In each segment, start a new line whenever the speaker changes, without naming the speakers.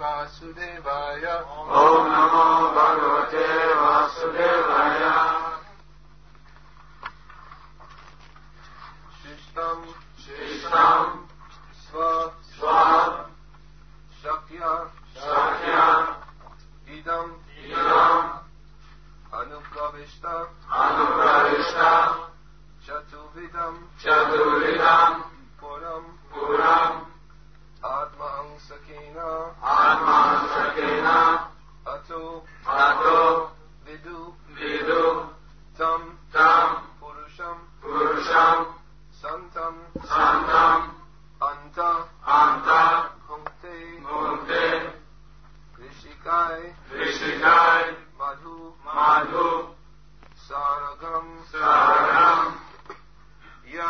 Vasudevaya.
Om Namo Bhagavate Vasudevaya.
Shishtam
Sva
Shakya Idam Anupravishta Chatuvidam Puram Atma Ansakena Ato Vidu Tam Purusham Santam Anta Bhunte Rishikai Madhu Saragam Ya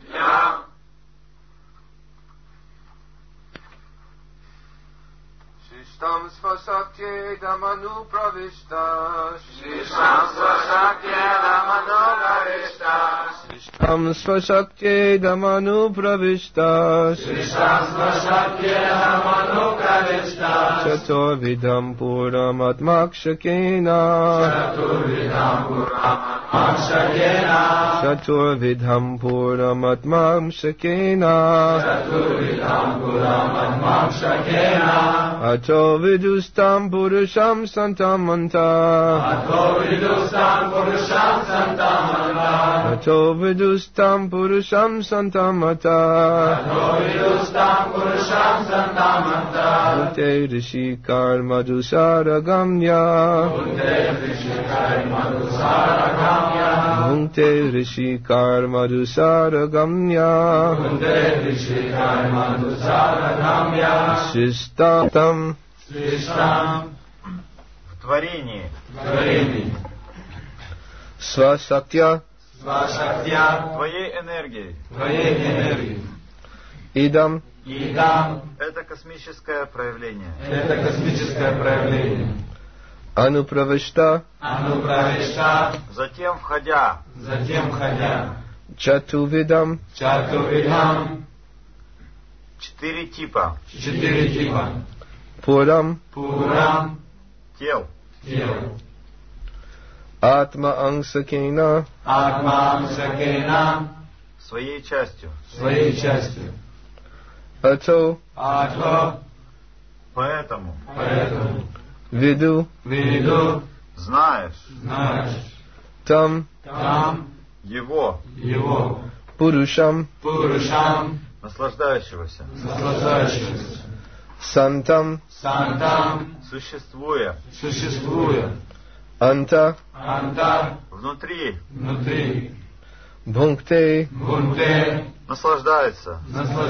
Shishtam Svasakye Damanu Pravishta Shishtam Svasakye Damanu Pravishta Chatur Vidam Puram Atmakshakena Chatur Vidam Puram Atmakshakena Ato Vidustam Purusham Santamanta Ato Vidustam Purusham Santamata Bhunte Rishikar Madhusaragamya Bhunte Rishikar Madhusaragamya Shishtam
в творении
Свасактя
твоей энергией.
Идам
Это космическое проявление.
Ануправишта
Затем входя
Чатувидам
4 типа
Пурам
тел.
Атма Ансакена
Своей частью.
Ато
Поэтому
Виду
знаешь
Там
его
Пурушам
наслаждающегося,
Сантам
существуя
Анта
внутри,
Бхункте
наслаждается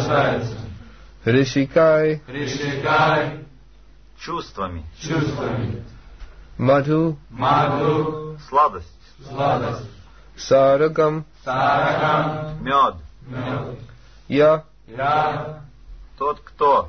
Ришикай
чувствами,
Мадху
сладость,
Сарагам
мед.
Я
Тот, кто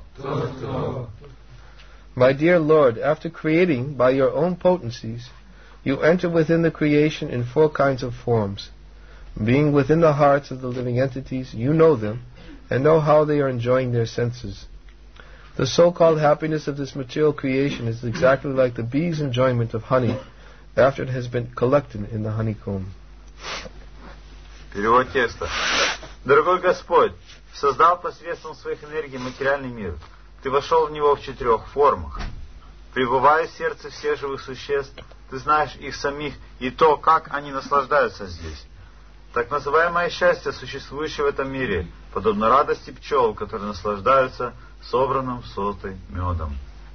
My dear Lord, after creating by your own potencies, you enter within the creation in 4 kinds of forms. Being within the hearts of the living entities, you know them, and know how they are enjoying their senses. The so-called happiness of this material creation is exactly like the bee's enjoyment of honey after it has been collected in the honeycomb.
Перевод текста. Дорогой Господь, создал посредством своих энергий материальный мир. Ты вошел в него в 4 формах. Пребывая в сердце всех живых существ, ты знаешь их самих и то, как они наслаждаются здесь. Так называемое счастье, существующее в этом мире, подобно радости пчел, которые наслаждаются собранным в сотой медом.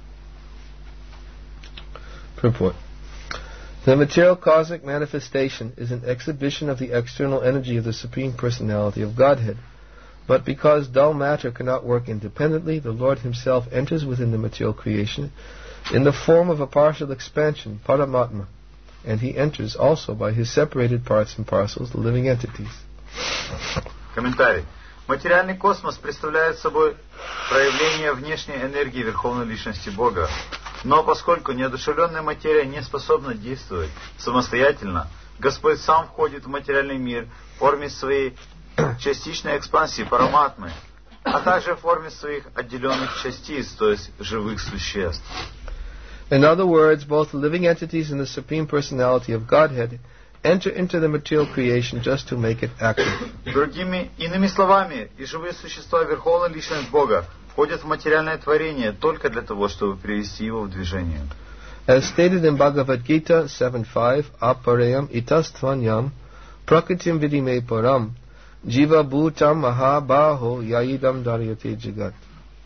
Purport. The material cosmic manifestation is an exhibition of the external energy of the Supreme Personality of Godhead. But because dull matter cannot work independently, the Lord Himself enters within the material creation in the form of a partial expansion, Paramatma, and He enters also by His separated parts and parcels, the living entities.
Комментарий. Материальный космос представляет собой проявление внешней энергии Верховной Личности Бога. Но поскольку неодушевленная материя не способна действовать самостоятельно, Господь сам входит в материальный мир в форме своей частичной экспансии Параматмы а также в форме своих отделенных частиц, то есть живых существ.
In other words, both the living entities and the Supreme Personality of Godhead enter into the material creation just to make it active.
Иными словами, и живые существа, Верховная Личность Бога, входят в материальное творение только для того, чтобы привести его в движение.
As stated in Bhagavad Gita 7.5, Aparayam itastvanyam prakritim vidime param jiva bhutam mahabaho yayidam daryate jagat.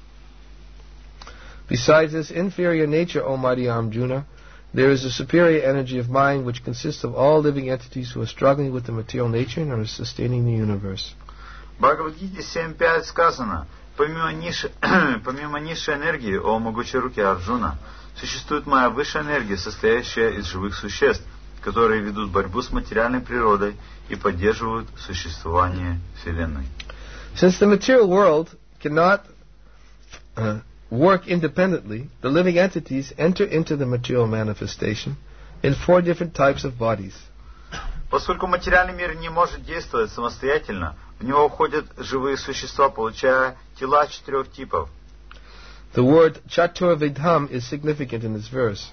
Besides this inferior nature, O mighty Arjuna, there is a superior energy of mind which consists of all living entities who are struggling with the material nature and are sustaining the universe.
В Бхагавад-гите 7.5 сказано: помимо низшей энергии, о могучерукий Арджуна, существует моя высшая энергия, состоящая из живых существ, которые ведут борьбу с материальной природой и поддерживают существование Вселенной.
Since the material world cannot work independently, the living entities enter into the material manifestation in 4 different types of bodies.
Поскольку материальный мир не может действовать самостоятельно, в него входят живые существа, получая тела 4 типов.
The word Chaturvidham is significant in this verse.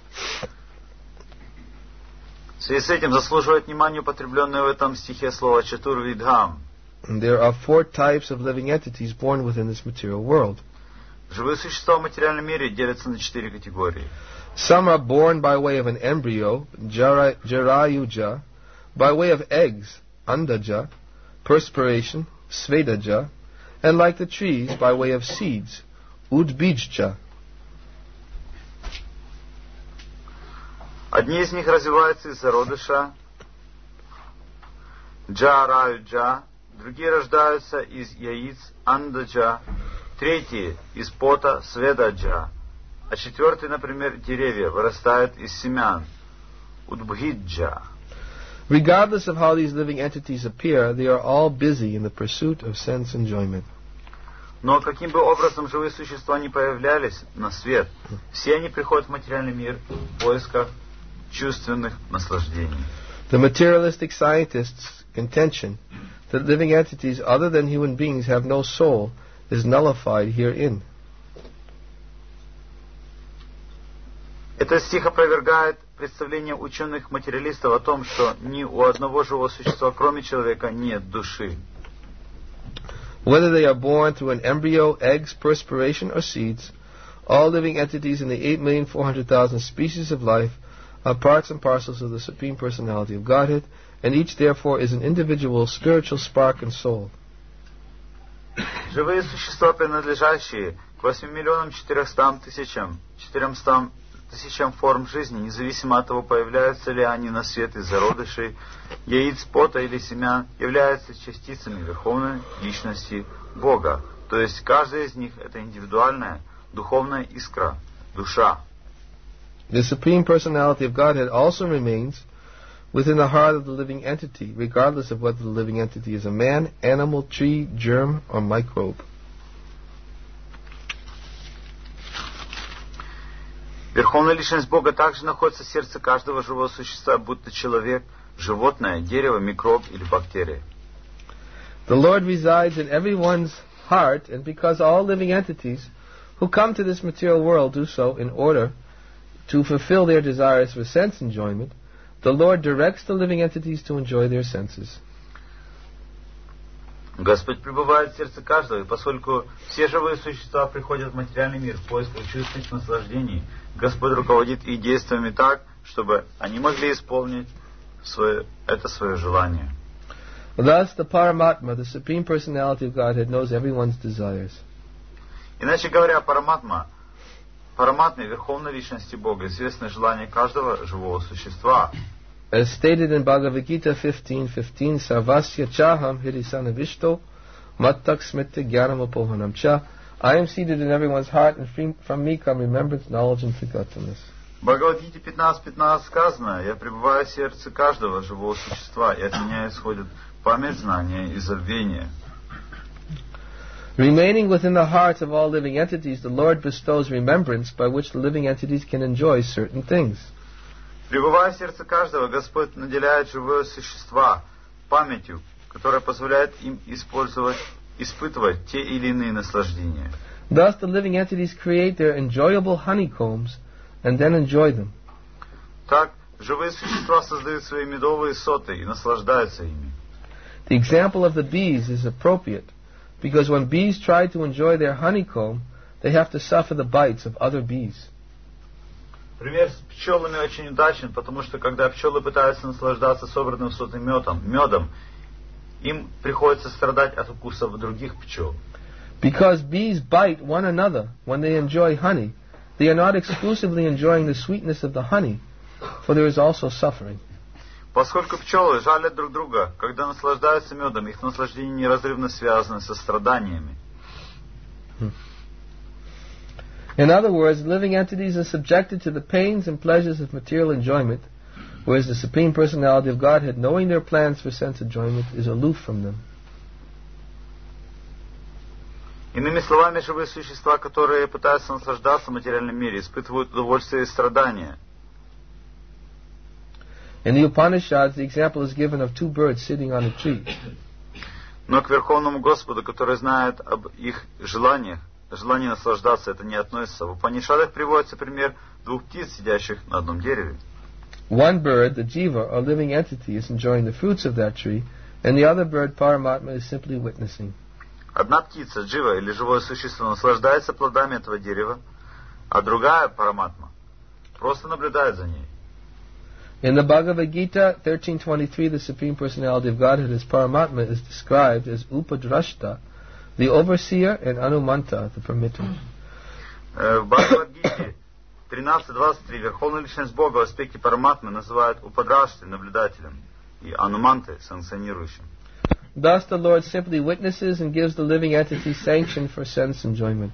В связи с этим заслуживает внимания употребленное в этом стихе слово Чатурвидхам.
There are 4 types of living entities born within this material world.
Живые существа в материальном мире делятся на 4 категории.
Some are born by way of an embryo, Jarayuja, by way of eggs, Andaja, perspiration, Svedaja, and like the trees, by way of seeds, Udbijja.
Одни из них развиваются из зародыша, Джараюджа, другие рождаются из яиц, Андаджа, третьи из пота, Сведаджа, а 4, например, деревья вырастают из семян, Удбхиджа.
Regardless of how these living entities appear, they are all busy in the pursuit of sense enjoyment.
Но каким бы образом живые существа не появлялись на свет, все они приходят в материальный мир в поисках чувственных наслаждений.
The materialistic scientists' contention that living entities other than human beings have no soul is nullified herein.
Этот стих опровергает представление ученых-материалистов о том, что ни у одного живого существа, кроме человека, нет души.
Whether they are born through an embryo, eggs, perspiration, or seeds, all living entities in the 8,400,000 species of life are parts and parcels of the Supreme Personality of Godhead, and each therefore is an individual spiritual spark and soul.
Живые существа, принадлежащие к 8,400,000 форм жизни, независимо от того, появляются ли они на свет из зародышей, яиц, пота или семян, являются частицами Верховной Личности Бога. То есть каждая из них — это индивидуальная духовная искра, душа.
The Supreme Personality of Godhead also remains within the heart of the living entity, regardless of whether the living entity is a man, animal, tree, germ, or microbe.
Верховная Личность Бога также находится в сердце каждого живого существа, будто человек, животное, дерево, микроб или бактерия.
The Lord resides in everyone's heart, and because all living entities who come to this material world do so in order to fulfill their desires for sense enjoyment, the Lord directs the living entities to enjoy their senses.
Господь пребывает в сердце каждого, и поскольку все живые существа приходят в материальный мир в поисках чувственных наслаждений, Господь руководит их действиями так, чтобы они могли исполнить свое желание.
Thus, the Paramatma, the Supreme Personality of Godhead, knows everyone's desires.
Иначе говоря, Параматме, Верховной Личности Бога, известно желание каждого живого существа.
As stated in Bhagavad Gita 15:15, Sarvasya chaham hirisanavishto mattak smritti jnanam upohanam cha. I am seated in everyone's heart, and from me come remembrance, knowledge, and forgetfulness.
В Бхагавад-гите 15:15 сказано: «Я пребываю в сердце каждого живого существа, и от меня исходит память, знания и забвение».
Remaining within the hearts of all living entities, the Lord bestows remembrance by which the living entities can enjoy certain things.
Пребывая в сердце каждого, Господь наделяет живые существа памятью, которая позволяет им использовать испытывать те или иные наслаждения.
Thus, the living entities create their enjoyable honeycombs and then enjoy them.
Так, живые существа создают свои медовые соты и наслаждаются ими.
The example of the bees is appropriate because when bees try to enjoy their honeycomb, they have to suffer the bites of other bees.
Пример с пчелами очень удачен, потому что когда пчелы пытаются наслаждаться собранным в соты медом, им приходится страдать от укусов других пчел.
Because bees bite one another when they enjoy honey, they are not exclusively enjoying the sweetness of the honey, for there is also suffering.
Поскольку пчелы жалят друг друга, когда наслаждаются медом, их наслаждение неразрывно связано со страданиями.
In other words, living entities are subjected to the pains and pleasures of material enjoyment, whereas the Supreme Personality of Godhead, knowing their plans for sense enjoyment, is aloof from them.
Иными словами, живые существа, которые пытаются наслаждаться в материальном мире, испытывают удовольствие и страдания.
In the Upanishads, the example is given of two birds sitting on a tree.
Но к Верховному Господу, который знает об их желании наслаждаться, это не относится. В Упанишадах приводится пример двух птиц, сидящих на одном дереве.
One bird, the jiva, or living entity, is enjoying the fruits of that tree, and the other bird, Paramatma, is simply witnessing.
Одна птица, джива, или живое существо, наслаждается плодами этого дерева, а другая, Параматма, просто наблюдает за ней.
In the Bhagavad Gita 13.23, the Supreme Personality of Godhead as Paramatma is described as Upadrashta, the overseer, and Anumanta, the permitter.
В Бхагавад-гите 13.23 Верховная Личность Бога в аспекте Параматмы называют Упадраштой, наблюдателем, и Анумантой, санкционирующим.
Thus the Lord simply witnesses and gives the living entity sanction for sense enjoyment.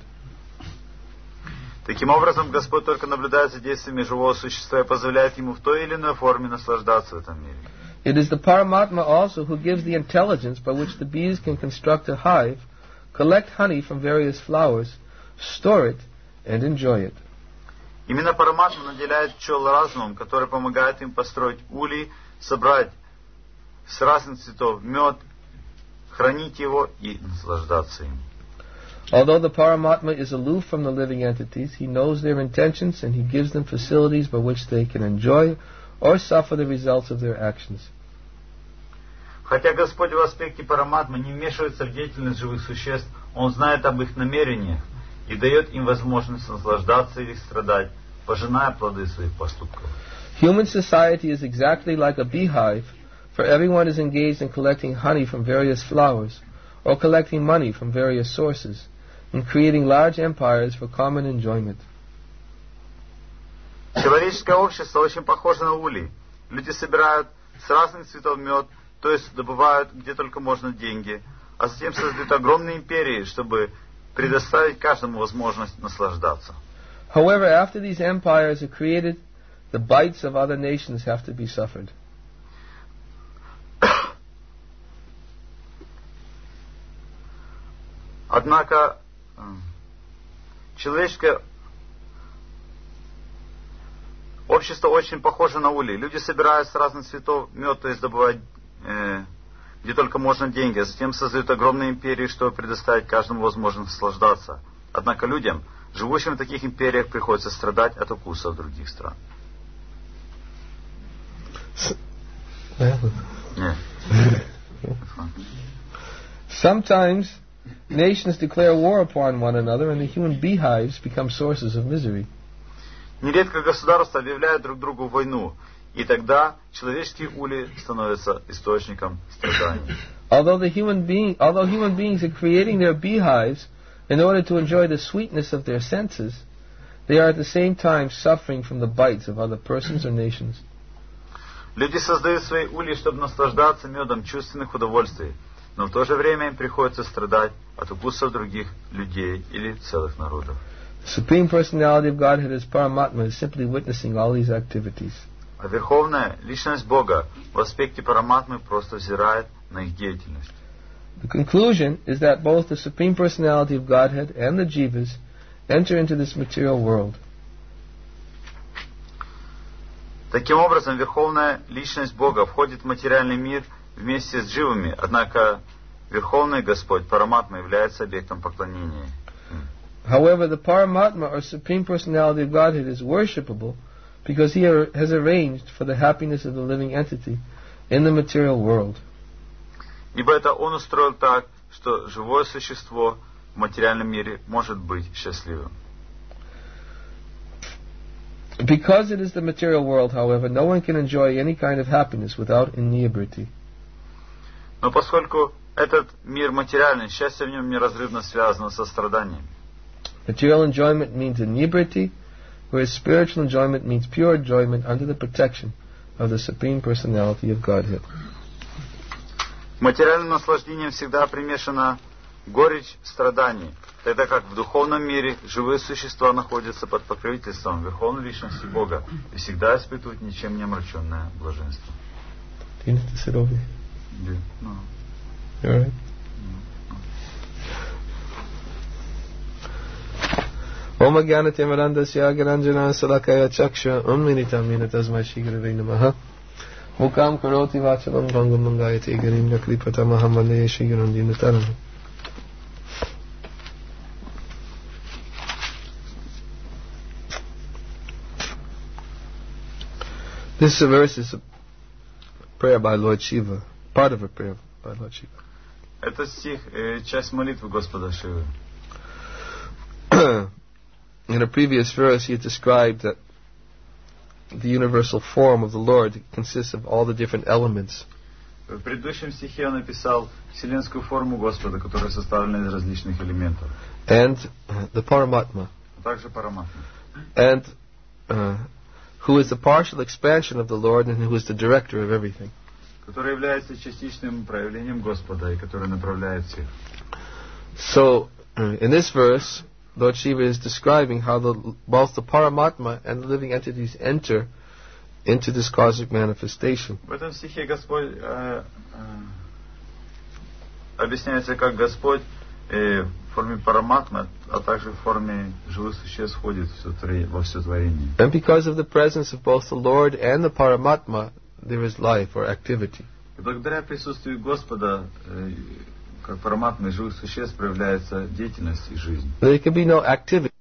Таким образом, Господь только наблюдает за действиями живого существа и позволяет ему в той или иной форме наслаждаться в этом мире.
It is the Paramatma also who gives the intelligence by which the bees can construct a hive, collect honey from various flowers, store it, and enjoy it.
Именно Параматма наделяет пчел разумом, который помогает им построить улей, собрать с разных цветов мед, хранить его и наслаждаться им.
Although the Paramatma is aloof from the living entities, he knows their intentions and he gives them facilities by which they can enjoy or suffer the results of their actions.
Хотя Господь в аспекте Параматмы не вмешивается в деятельность живых существ, Он знает об их намерениях и дает им возможность наслаждаться или страдать, пожиная плоды своих поступков.
Human society is exactly like a beehive, for everyone is engaged in collecting honey from various flowers, or collecting money from various sources, and creating large empires for common enjoyment.
Человеческое общество очень похоже на улей. Люди собирают с разных цветов мед, то есть добывают где только можно деньги, а затем создают огромные империи, чтобы предоставить каждому возможность наслаждаться.
However, after these empires are created, the bites of other nations have to be suffered.
Однако человеческое общество очень похоже на улей. Люди собирают с разных цветов мед, то есть добывают где только можно деньги, а затем создают огромные империи, чтобы предоставить каждому возможность наслаждаться. Однако людям, живущим в таких империях, приходится страдать от укусов других стран.
Sometimes nations declare war upon one another, and the human beehives become sources of misery.
Нередко государства объявляют друг другу войну, и тогда человеческие ули становятся источником страданий.
Although human beings are creating their beehives in order to enjoy the sweetness of their senses, they are at the same time suffering from the bites of other persons or nations.
Люди создают свои ульи, чтобы наслаждаться медом чувственных удовольствий, но в то же время им приходится страдать от укусов других людей или целых народов.
The Supreme Personality of Godhead as Paramatma is simply witnessing all these activities.
А Верховная Личность Бога в аспекте Параматмы просто взирает на их деятельность.
The conclusion is that both the Supreme Personality of Godhead and the Jivas enter into this material world.
Таким образом, Верховная Личность Бога входит в материальный мир вместе с дживами, однако Верховный Господь, Параматма, является объектом поклонения.
However, the Paramatma, or Supreme Personality of Godhead, is worshipable because He has arranged for the happiness of the living entity in the material world.
Ибо это Он устроил так, что живое существо в материальном мире может быть счастливым.
Because it is the material world, however, no one can enjoy any kind of happiness without inebriety.
Но поскольку этот мир материальный, счастье в нем неразрывно связано со страданием.
Material enjoyment means inebriety, whereas spiritual enjoyment means pure enjoyment under the protection of the Supreme Personality of Godhead.
Материальным наслаждением всегда примешана горечь страданий, тогда как в духовном мире живые существа находятся под покровительством Верховной Личности Бога и всегда испытывают ничем не омраченное блаженство.
Do you need to sit over here?
Yeah. No.
You alright? Om Jnana-Timirandasya Garanjana Salakaya Chaksha Unminitam Yena Tasmai Shri Gurave Namaha Mukam Karoti Vachalam Bhangam Mangayate Garimya Kripatamaham Vande Shri Gurandinataram. This verse is a prayer by Lord Shiva, part of a prayer by Lord Shiva.
Это стих, часть молитвы Господа Шивы.
In a previous verse, he had described that the universal form of the Lord consists of all the different elements.
В предыдущем стихе он описал вселенскую форму Господа, которая составлена из различных элементов.
And the Paramatma.
А также Параматма.
And who is the partial expansion of the Lord and who is the director of everything.
Который является частичным проявлением Господа и который направляет всех.
So, in this verse, Lord Shiva is describing how both the Paramatma and the living entities enter into this cosmic manifestation.
В этом стихе Господь объясняется, как Господь в форме Параматмы, а также в форме живых существ входит во все творение.
And because of the presence of both the Lord and the Paramatma, there is life or activity.
И благодаря присутствию Господа, как Параматмы и живых существ, проявляется деятельность и жизнь.
There can be no activity.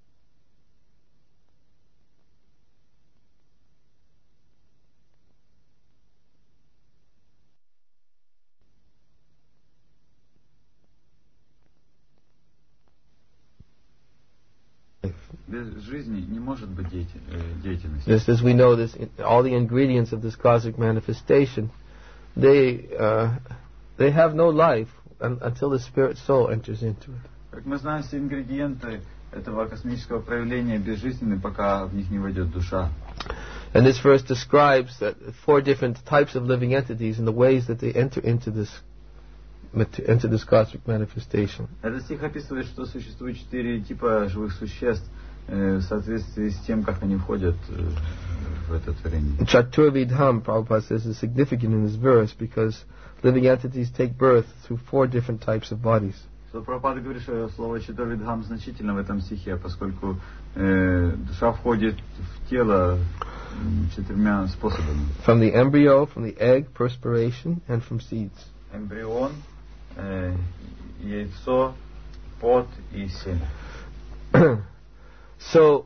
Без жизни не может быть деятельности.
Just as we know, all the ingredients of this cosmic manifestation, they have no life until the spirit soul enters into it.
Как мы знаем, все ингредиенты этого космического проявления безжизненны, пока в них не войдет душа.
And this verse describes that 4 different types of living entities and the ways that they enter into this cosmic manifestation.
Этот стих описывает, что существует 4 типа живых существ в соответствии с тем, как они входят в это творение.
Chaturvidham, Prabhupada says, is significant in this verse because living entities take birth through 4 different types of bodies.
Что Прабхупада говорит, что слово Чатурвидхам значительно в этом стихе, поскольку душа входит в тело 4 способами.
From the embryo, from the egg, perspiration, and from seeds.
Эмбрион, яйцо, пот и семя.
So,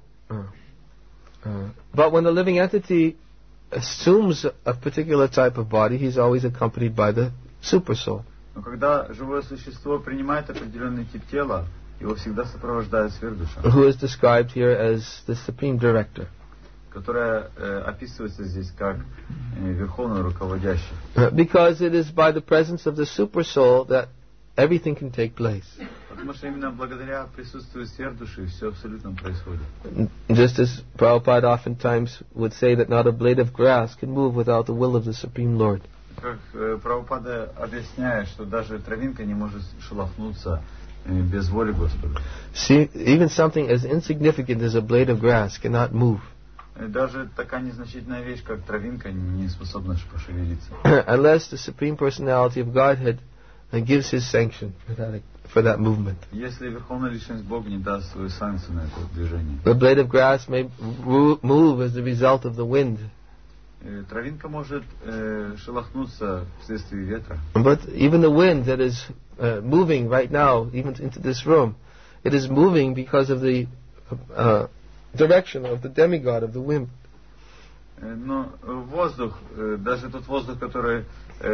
but when the living entity assumes a particular type of body, he's always accompanied by the supersoul.
Но когда живое существо принимает определенный тип тела, его всегда сопровождает сверхдуша,
who is described here as the supreme director.
Которая описывается здесь как верховный руководящий.
Because it is by the presence of the supersoul that everything can take place.
Потому что именно благодаря присутствию сверхдуши все абсолютно происходит.
Just as Prabhupada oftentimes would say that not a blade of grass can move without the will of the Supreme Lord.
Как Прабхупада объясняет, что даже травинка не может шелохнуться без воли Господа.
See, even something as insignificant as a blade of grass cannot move.
Даже такая незначительная вещь, как травинка, не способна пошевелиться.
Unless the Supreme Personality of Godhead gives His sanction for that movement.
Если Верховная Личность Бога не даст свою санкцию на это движение.
The blade of grass may move as the result of the wind.
Травинка может шелохнуться вследствие ветра.
But even the wind that is moving right now, even into this room, it is moving because of the direction of the demigod of the wind.
Но воздух, даже тот воздух, который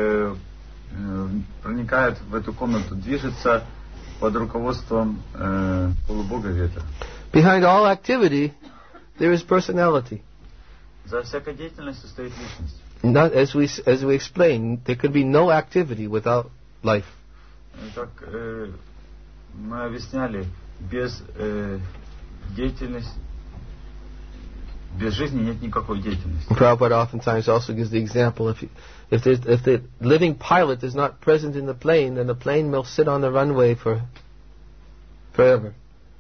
проникает в эту комнату, движется под руководством полубога ветра.
Behind all activity, there is personality.
За всякой деятельностью стоит личность.
Not as we explained, there could be no activity without life.
Как мы объясняли, без деятельности, без жизни нет никакой деятельности.
Prabhupada oftentimes also gives the example: if the living pilot is not present in the plane, then the plane will sit on the runway forever.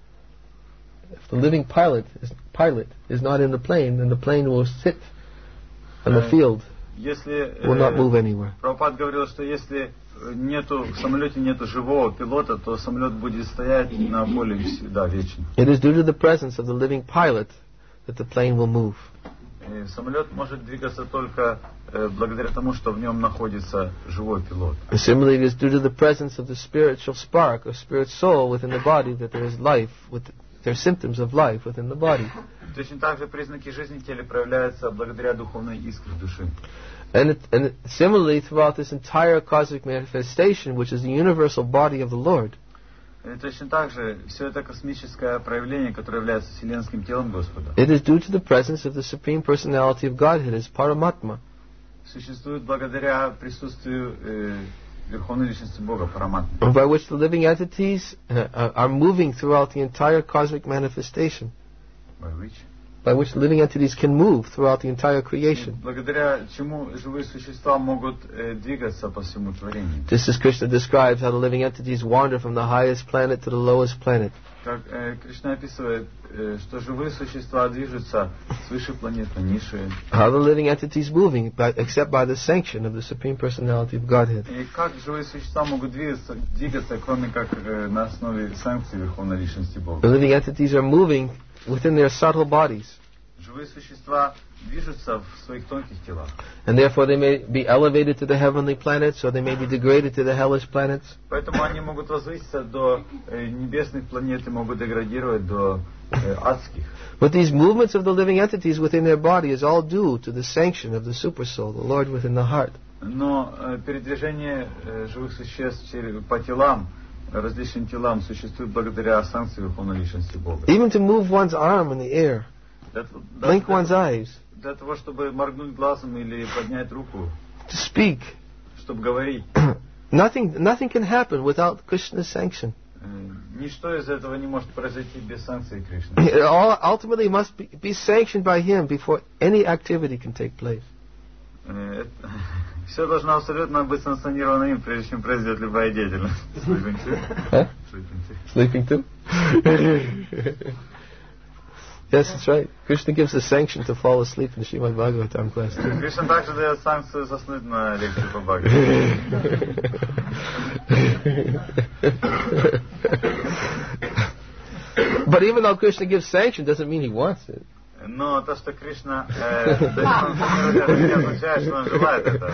If the living pilot is not in the plane, then the plane will sit on the field, will not move anywhere.
Прабхупад говорил, что если в самолете нету живого пилота, то самолет будет стоять на поле всегда, вечно.
It is due to the presence of the living pilot that the plane will move.
Самолет может двигаться только благодаря тому, что в нем находится живой пилот.
Similarly, it is due to the presence of the spiritual spark or spirit soul within the body that there is life. There are symptoms of life within the body.
Точно так же признаки жизни в теле проявляются благодаря духовной искре души.
And similarly, throughout this entire cosmic manifestation, which is the universal body of the Lord,
точно так же все это космическое проявление, которое является вселенским телом Господа,
it is due to the presence of the Supreme Personality of Godhead as Paramatma.
Существует благодаря присутствию Верховной Личности Бога, Параматмы,
by which the living entities are moving throughout the entire cosmic manifestation. By which the living entities can move throughout the entire creation.
Благодаря чему живые существа могут двигаться по всему творению.
Just as Krishna describes how the living entities wander from the highest planet to the lowest planet.
Как Кришна описывает, что живые существа движутся с высшей планеты на низшие.
How the living entities moving, except by the sanction of the Supreme Personality of Godhead.
И как живые существа могут двигаться, кроме как на основе санкций Верховной Личности Бога.
The living entities are moving within their subtle bodies.
Живые существа движутся в своих тонких телах.
And therefore they may be elevated to the heavenly planets, or they may be degraded to the hellish planets.
Поэтому они могут возвыситься до небесных планет и могут деградировать до адских.
But these movements of the living entities within their body is all due to the sanction of the Supersoul, the Lord within the heart.
Но передвижение живых существ по телам, различным телам, существует благодаря санкции Верховной Личности Бога.
Even to move one's arm in the air, blink one's eyes,
для того, чтобы моргнуть глазом или поднять руку,
to speak,
чтобы говорить.
Nothing can happen without Krishna's sanction.
Ничто из этого не может произойти без санкции Кришны.
It all ultimately must be sanctioned by Him before any activity can take place.
Все должно абсолютно быть санкционировано им, прежде чем произойдет любая деятельность.
Sleeping too? Yes, that's right. Krishna gives the sanction to fall asleep in Srimad Bhagavatam class too.
Кришна также дает санкцию заснуть на лекции по Бхагаватам.
But even though Krishna gives sanction, doesn't mean He wants it.
Но то, что Кришна это не означает, что Он желает этого.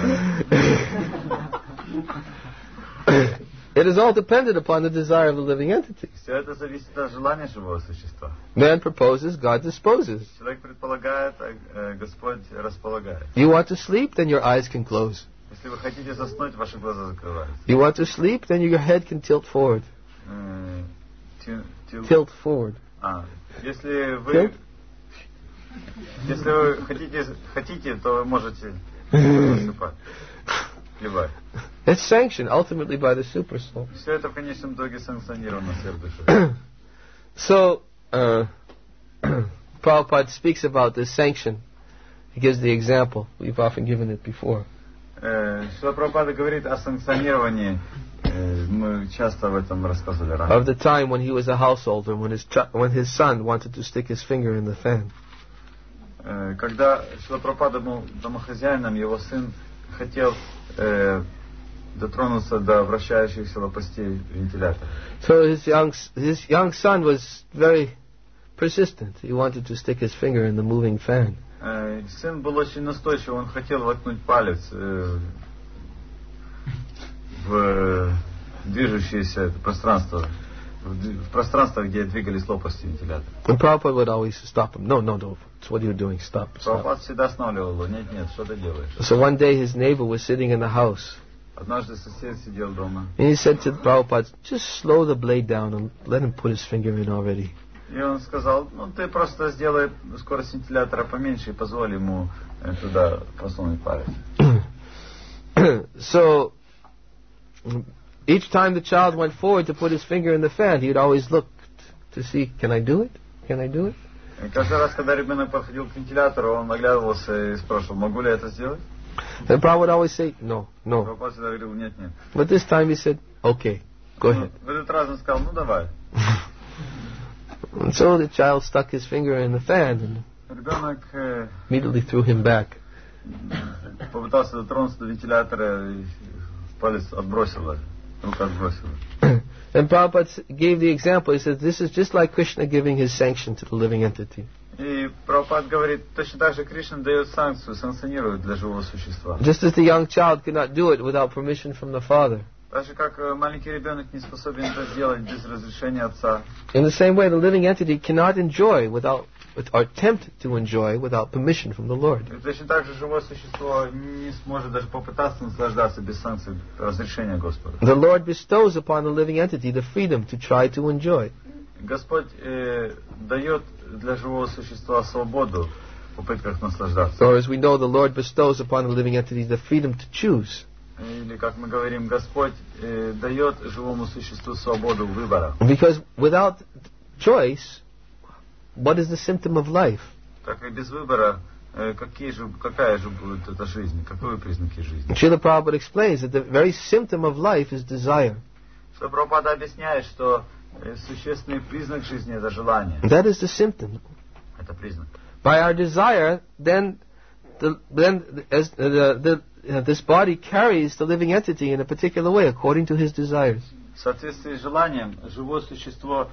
It is all dependent upon the desire of the living entity.
Все это зависит от желания живого существа.
Man proposes, God disposes.
Человек предполагает, а Господь располагает.
You want to sleep, then your eyes can close.
Если вы хотите заснуть, ваши глаза закрываются.
You want to sleep, then your head can tilt forward. Tilt forward.
Если вы хотите, то вы можете засыпать.
It's sanctioned ultimately by the Super Soul.
Все это в конечном итоге санкционировано сверхдушой.
So, Prabhupada speaks about this sanction. He gives the example. We've often given it before.
Шрила Прабхупада говорит о санкционировании. Мы часто об этом рассказывали раньше.
Of the time when he was a householder, when his son wanted to stick his finger in the fan.
Когда Шрила Прабхупада был домохозяином, его сын хотел дотронуться до вращающихся лопастей вентилятора.
So his young son was very persistent. He wanted to stick his finger in the moving fan.
Сын был очень настойчив, он хотел воткнуть палец в движущееся пространство, в пространство, где двигались лопасти вентилятора.
And Prabhupada would always stop him. No, it's what you're doing. Stop.
Прабхупад всегда останавливал его. Нет, что ты делаешь?
So one day his neighbor was sitting in the house.
Однажды сосед сидел дома.
And he said to Prabhupada, just slow the blade down and let him put his finger in already.
И он сказал, ты просто сделай скорость вентилятора поменьше и позволь ему туда просунуть палец.
So, each time the child went forward to put his finger in the fan, he would always look to see, can I do it? Can I do it?
И каждый раз, когда ребенок подходил к вентилятору, он оглядывался и спрашивал, могу ли я это сделать?
And Prabhupada would always say, no.
Прабхупад всегда говорил, нет.
But this time he said, okay, go ahead.
В этот раз он сказал, давай.
And so the child stuck his finger in the fan and
Ребенок
immediately threw him back.
попытался дотронуться до вентилятора, и палец отбросило, рука отбросила.
And Prabhupada gave the example. He said, this is just like Krishna giving his sanction to the living entity.
И Прабхупад говорит, точно так же Кришна дает санкцию, санкционирует для живого существа.
Just as the young child could not do it without permission from the father.
Так же, как маленький ребенок не способен это сделать без разрешения отца.
In the same way, the living entity cannot enjoy or attempt to enjoy without permission from the Lord.
И точно так же живое существо не сможет даже попытаться наслаждаться без санкций разрешения Господа.
The Lord bestows upon the living entity the freedom to try to enjoy.
Господь дает для живого существа свободу в попытках наслаждаться.
Or as we know, the Lord bestows upon the living entity the freedom to choose.
Или, как мы говорим, Господь дает живому существу свободу выбора.
Because without choice, what is the symptom of life?
Так и без выбора, какая же будет эта жизнь? Каковы признаки жизни?
Srila Prabhupada explains that the very symptom of life is desire.
Что Прабхупада объясняет, что существенный признак жизни — это желание.
That is the symptom.
Это признак.
By our desire, then this body carries the living entity in a particular way according to his desires.
В соответствии с желанием живое существо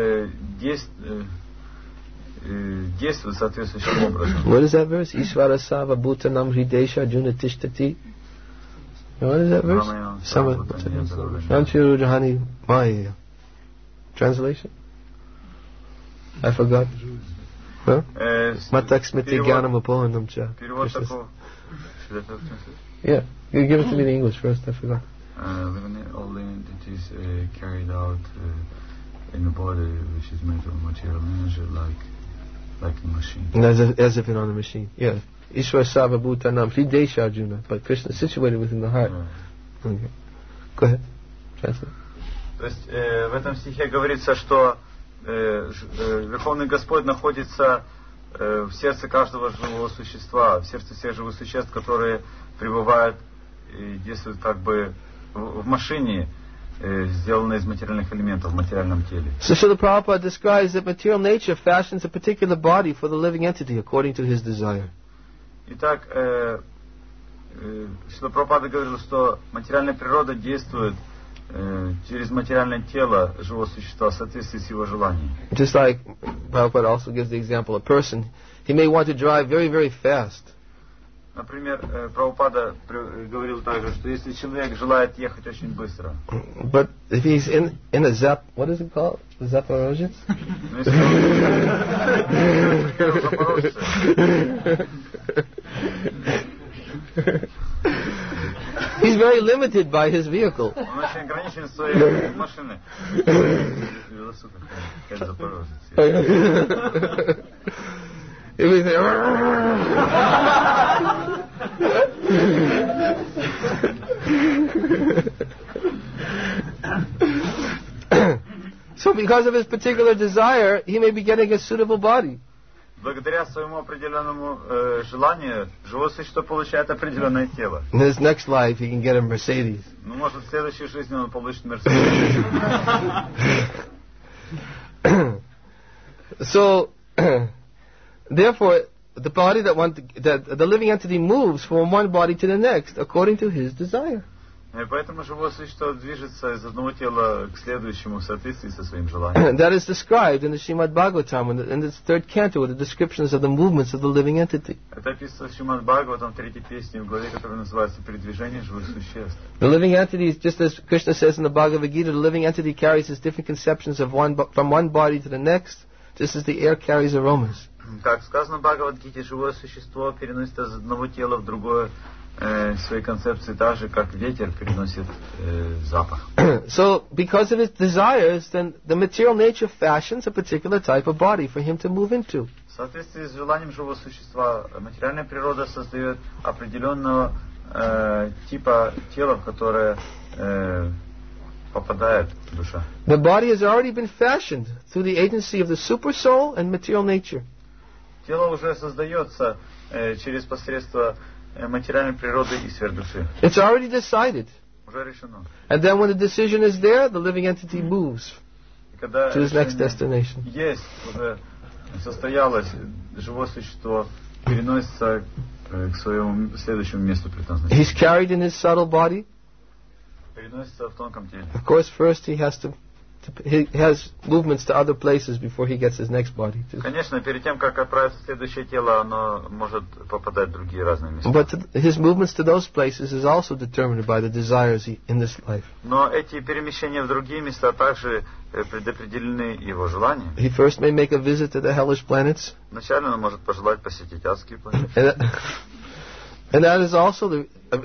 действует соответствующим образом.
What is that verse? Ishvara Sava Bhutanam Hridesha Arjuna Tishtati. What is that verse? Ranchiru Jahani Maya. Translation? I forgot. Huh? Matak Smiti Gyanam Apohanam Cha.
Перевод такой.
Yeah, you give it to me in English first, I forgot.
All the entities carried out in the body, which is made of material energy, like a machine.
As if it's on a machine. Yeah. Ishwar Sava Bhutanam Hridesha Arjuna. But Krishna is situated within the heart. Okay. Go ahead. Translate.
То есть в этом стихе говорится, что Верховный Господь находится в сердце каждого живого существа, в сердце всех живых существ, которые пребывают и действуют как бы в машине, сделанной из материальных элементов в материальном теле.
So Srila Prabhupada describes that material nature fashions a particular body for the living entity according to his desire.
Итак, Срила Прабхупада говорил, что материальная природа действует через материальное тело живого существа в соответствии с его желанием.
Just like Prabhupada also gives the example, a person, he may want to drive very, very fast.
Например, Прабхупада говорил также, что если человек желает ехать очень быстро,
but if he's in a what is it called? Zaporozhye? He's very limited by his vehicle.
Он очень ограничен своей машиной.
So because of his particular desire, he may be getting a suitable body.
Благодаря своему определенному желанию, живое существо получает определенное тело.
In his next life, he can get a Mercedes.
Ну, может, в следующей жизни он получит Мерседес.
So, therefore, the body that the living entity moves from one body to the next according to his desire.
И поэтому живое существо движется из одного тела к следующему в соответствии со своим желанием.
That is described in the Srimad Bhagavatam in the third canto with the descriptions of the movements of the living entity.
Это описано в Шримад Бхагаватам, 3-й песне, в главе, которая называется «Передвижение живых существ».
The living entity, just as Krishna says in the Bhagavad Gita, the living entity carries his different conceptions of from one body to the next, just as the air carries aromas.
Как сказано в Бхагавад-гите, живое существо переносит из одного тела в другое свои концепции, так же, как ветер переносит запах.
So, because of his desires, then the material nature fashions a particular type of body for him to move into.
В соответствии с желанием живого существа, материальная природа создает определенного типа тела, в которое попадает душа.
The body has already been fashioned through the agency of the super soul and material nature.
Тело уже создается через посредство материальной природы и сфер души.
It's already decided.
Уже решено.
And then when the decision is there, the living entity moves to his next destination.
Есть, уже состоялось, живое существо переносится к своему следующему месту предназначения.
He's carried in his subtle body.
Переносится в тонком теле.
Of course, first he has movements to other places before he gets his next body.
Конечно, перед тем, как отправиться в следующее тело, оно может попадать в другие разные места.
But his movements to those places is also determined by the desires in this life.
Но эти перемещения в другие места также предопределены его желанием.
He first may make a visit to the hellish planets.
Вначале он может пожелать посетить адские планеты.
And that is also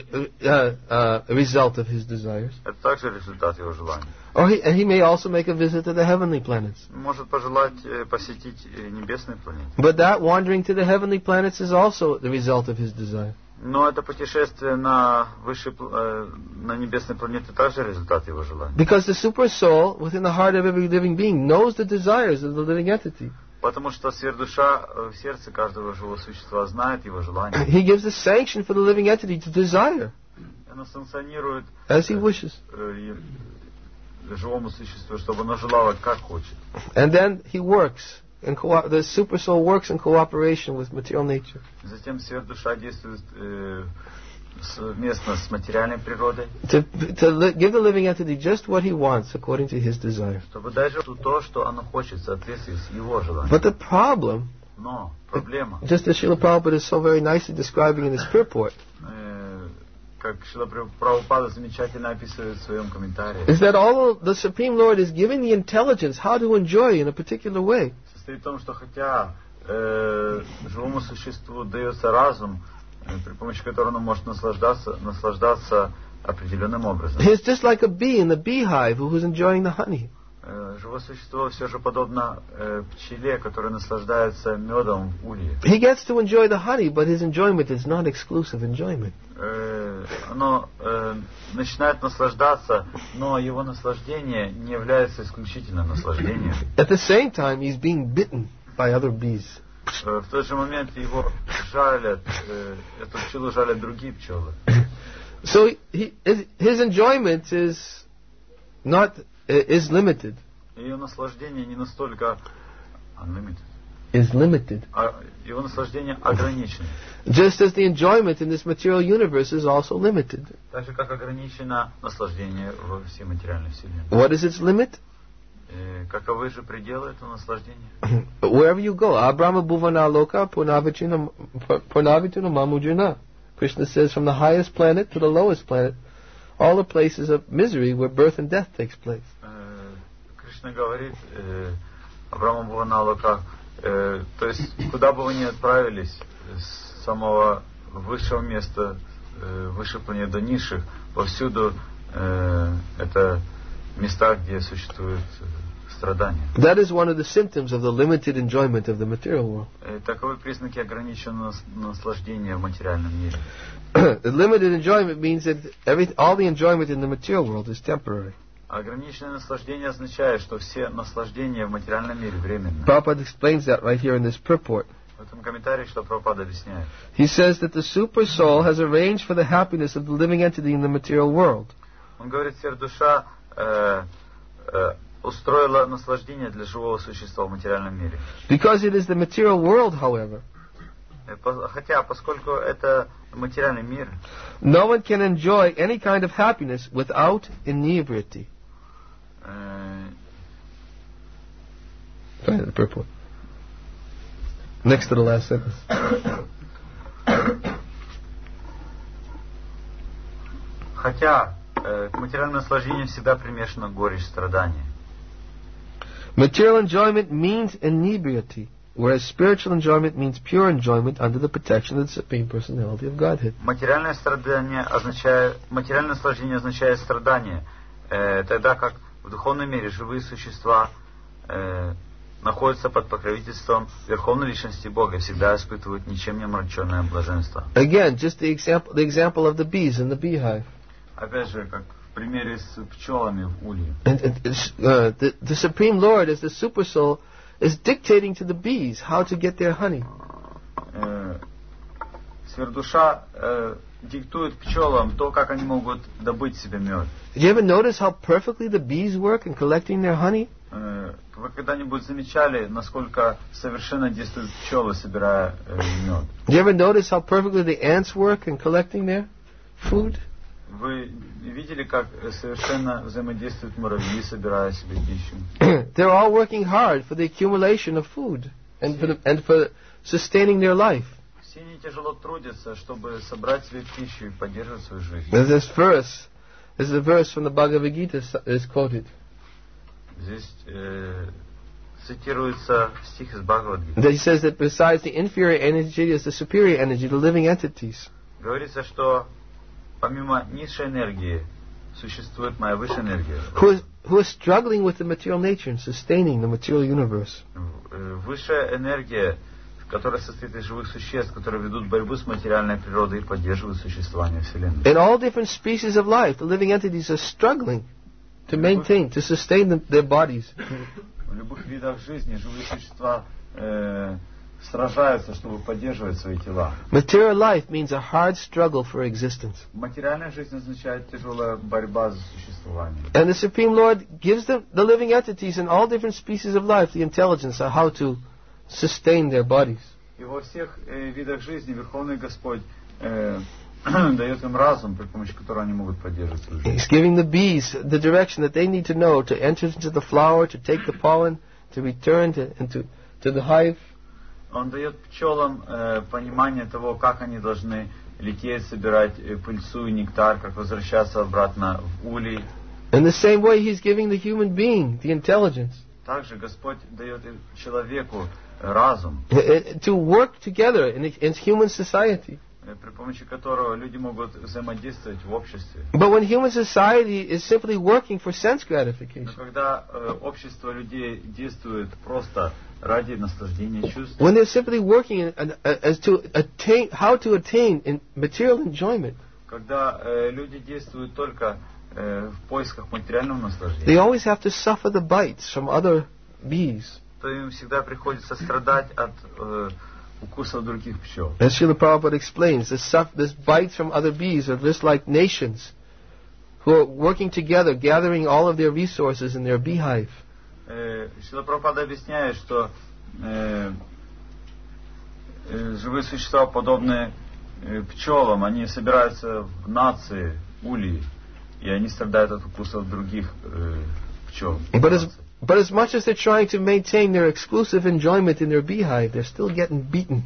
a result of his desires.
Это также результат его желания.
And he may also make a visit to the heavenly planets.
Может пожелать посетить небесные планеты.
But that wandering to the heavenly planets is also the result of his desire.
Но это путешествие на небесные планеты также результат его желания.
Because the super soul within the heart of every living being knows the desires of the living entity.
Потому что сверхдуша в сердце каждого живого существа знает его желание.
He gives the sanction for the living entity to desire.
Оно санкционирует
as he wishes.
Живому существу, чтобы оно желало как хочет.
And then he works. The super soul works in cooperation with material nature.
Затем сверхдуша действует совместно с материальной природой.
To give the living entity just what he wants according to his desire.
Чтобы дать то, что оно хочет, в соответствии с его желанием.
But the problem,
но проблема,
just as Srila Prabhupada is so very nicely describing in his purport,
как Шрила Прабхупада замечательно описывает в своем комментарии,
is that although the Supreme Lord is giving the intelligence how to enjoy in a particular way,
состоит в том, что хотя живому существу дается разум, при помощи которого он может наслаждаться определенным образом.
He's just like a bee in the beehive who is enjoying the honey.
Живое существо все же подобно пчеле, которая наслаждается медом в улье.
He gets to enjoy the honey, but his enjoyment is not exclusive enjoyment.
Оно начинает наслаждаться, но его наслаждение не является исключительным наслаждением.
At the same time, he's being bitten by other bees.
В тот же момент его жалят, эту пчелу жалят другие пчелы.
So his enjoyment is limited.
Ее наслаждение не настолько
limited.
Его наслаждение ограничено.
Just as the enjoyment in this material universe is also limited.
Так же как ограничено наслаждение во всей материальной вселенной.
What is its limit?
Каковы же пределы этого наслаждения?
Wherever you go, Abrahma bhuvana loka purnavituna mamujana. Krishna says, from the highest planet to the lowest planet, all the places of misery where birth and death takes place.
Кришна говорит Абрама бхувана лока, то есть куда бы вы ни отправились, с самого высшего места, высших планет до низших, повсюду это места, где существует страдания.
That is one of the symptoms of the limited enjoyment of the material world.
Таковы признаки ограниченного наслаждения в материальном мире.
The limited enjoyment means that all the enjoyment in the material world is temporary.
Ограниченное наслаждение означает, что все наслаждения в материальном мире временны.
Prabhupada explains that right here in this purport.
В этом комментарии, что Прабхупада объясняет.
He says that the super soul has arranged for the happiness of the living entity in the material world.
Он говорит, сверхдуша устроила наслаждение для живого существа в материальном мире.
Because it is the material world, however,
Хотя, поскольку это материальный мир,
no one can enjoy any kind of happiness without inebriety. Go ahead, the purple. Next to the last sentence.
Хотя к материальному наслаждению всегда примешана горечь страдания.
Material enjoyment means inebriety, whereas spiritual enjoyment means pure enjoyment under the protection of the Supreme Personality of Godhead.
Материальное наслаждение означает страдание, тогда как в духовном мире живые существа находятся под покровительством Верховной Личности Бога и всегда испытывают ничем не омраченное блаженство.
Again, just the example of the bees in the beehive.
Опять же, как в примере с пчелами в улье.
The Supreme Lord, as the Super Soul, is dictating to the bees how to get their honey.
Сверхдуша диктует пчелам то, как они могут добыть себе мед.
Did you ever notice how perfectly the bees work in collecting their honey?
Вы когда-нибудь замечали, насколько совершенно действуют пчелы, собирая мед?
Did you ever notice how perfectly the ants work in collecting their food?
Вы видели, как совершенно взаимодействуют муравьи, собирая себе пищу?
They're all working hard for the accumulation of food and for sustaining their life.
Все они тяжело трудятся, чтобы собрать себе пищу и поддерживать свою жизнь.
This is a verse from the Bhagavad Gita is quoted.
Здесь цитируется стих из Бхагавад-гиты.
He says that besides the inferior energy is the superior energy, the living entities.
Говорится, что помимо низшей энергии существует моя высшая энергия.
Who is struggling with the material nature and sustaining the material universe.
Высшая энергия, которая состоит из живых существ, которые ведут борьбу с материальной природой и поддерживают существование Вселенной.
In all different species of life, the living entities are struggling to maintain, to sustain their bodies.
В любых видах жизни живые существа сражаются, чтобы поддерживать свои тела.
Material life means a hard struggle for existence.
Материальная жизнь означает тяжелая борьба за существование.
And the Supreme Lord gives the living entities in all different species of life the intelligence on how to sustain their bodies.
И во всех видах жизни Верховный Господь дает им разум, при помощи которого они могут поддерживать свою жизнь.
He's giving the bees the direction that they need to know to enter into the flower, to take the pollen, to return to the hive.
Он дает пчелам понимание того, как они должны лететь, собирать пыльцу и нектар, как возвращаться обратно в улей.
In the same way, He's giving the human being the intelligence.
Также Господь дает человеку разум,
to work together in human society.
При помощи которого люди могут взаимодействовать в обществе.
But when human society is simply working for sense gratification,
но когда общество людей действует просто ради наслаждения чувств,
when they're simply working as to attain, how to attain in material enjoyment,
когда люди действуют только в поисках материального наслаждения,
they always have to suffer the bites from other bees.
То им всегда приходится страдать от укусов других пчел.
As Srila Prabhupada explains, this bites from other bees are just like nations who are working together, gathering all of their resources in their beehive.
Шрила Прабхупада объясняет, что живые существа, подобные пчелам, они собираются в нации, ульи, и они страдают от укусов других пчел.
But as much as they're trying to maintain their exclusive enjoyment in their beehive, they're still getting bitten.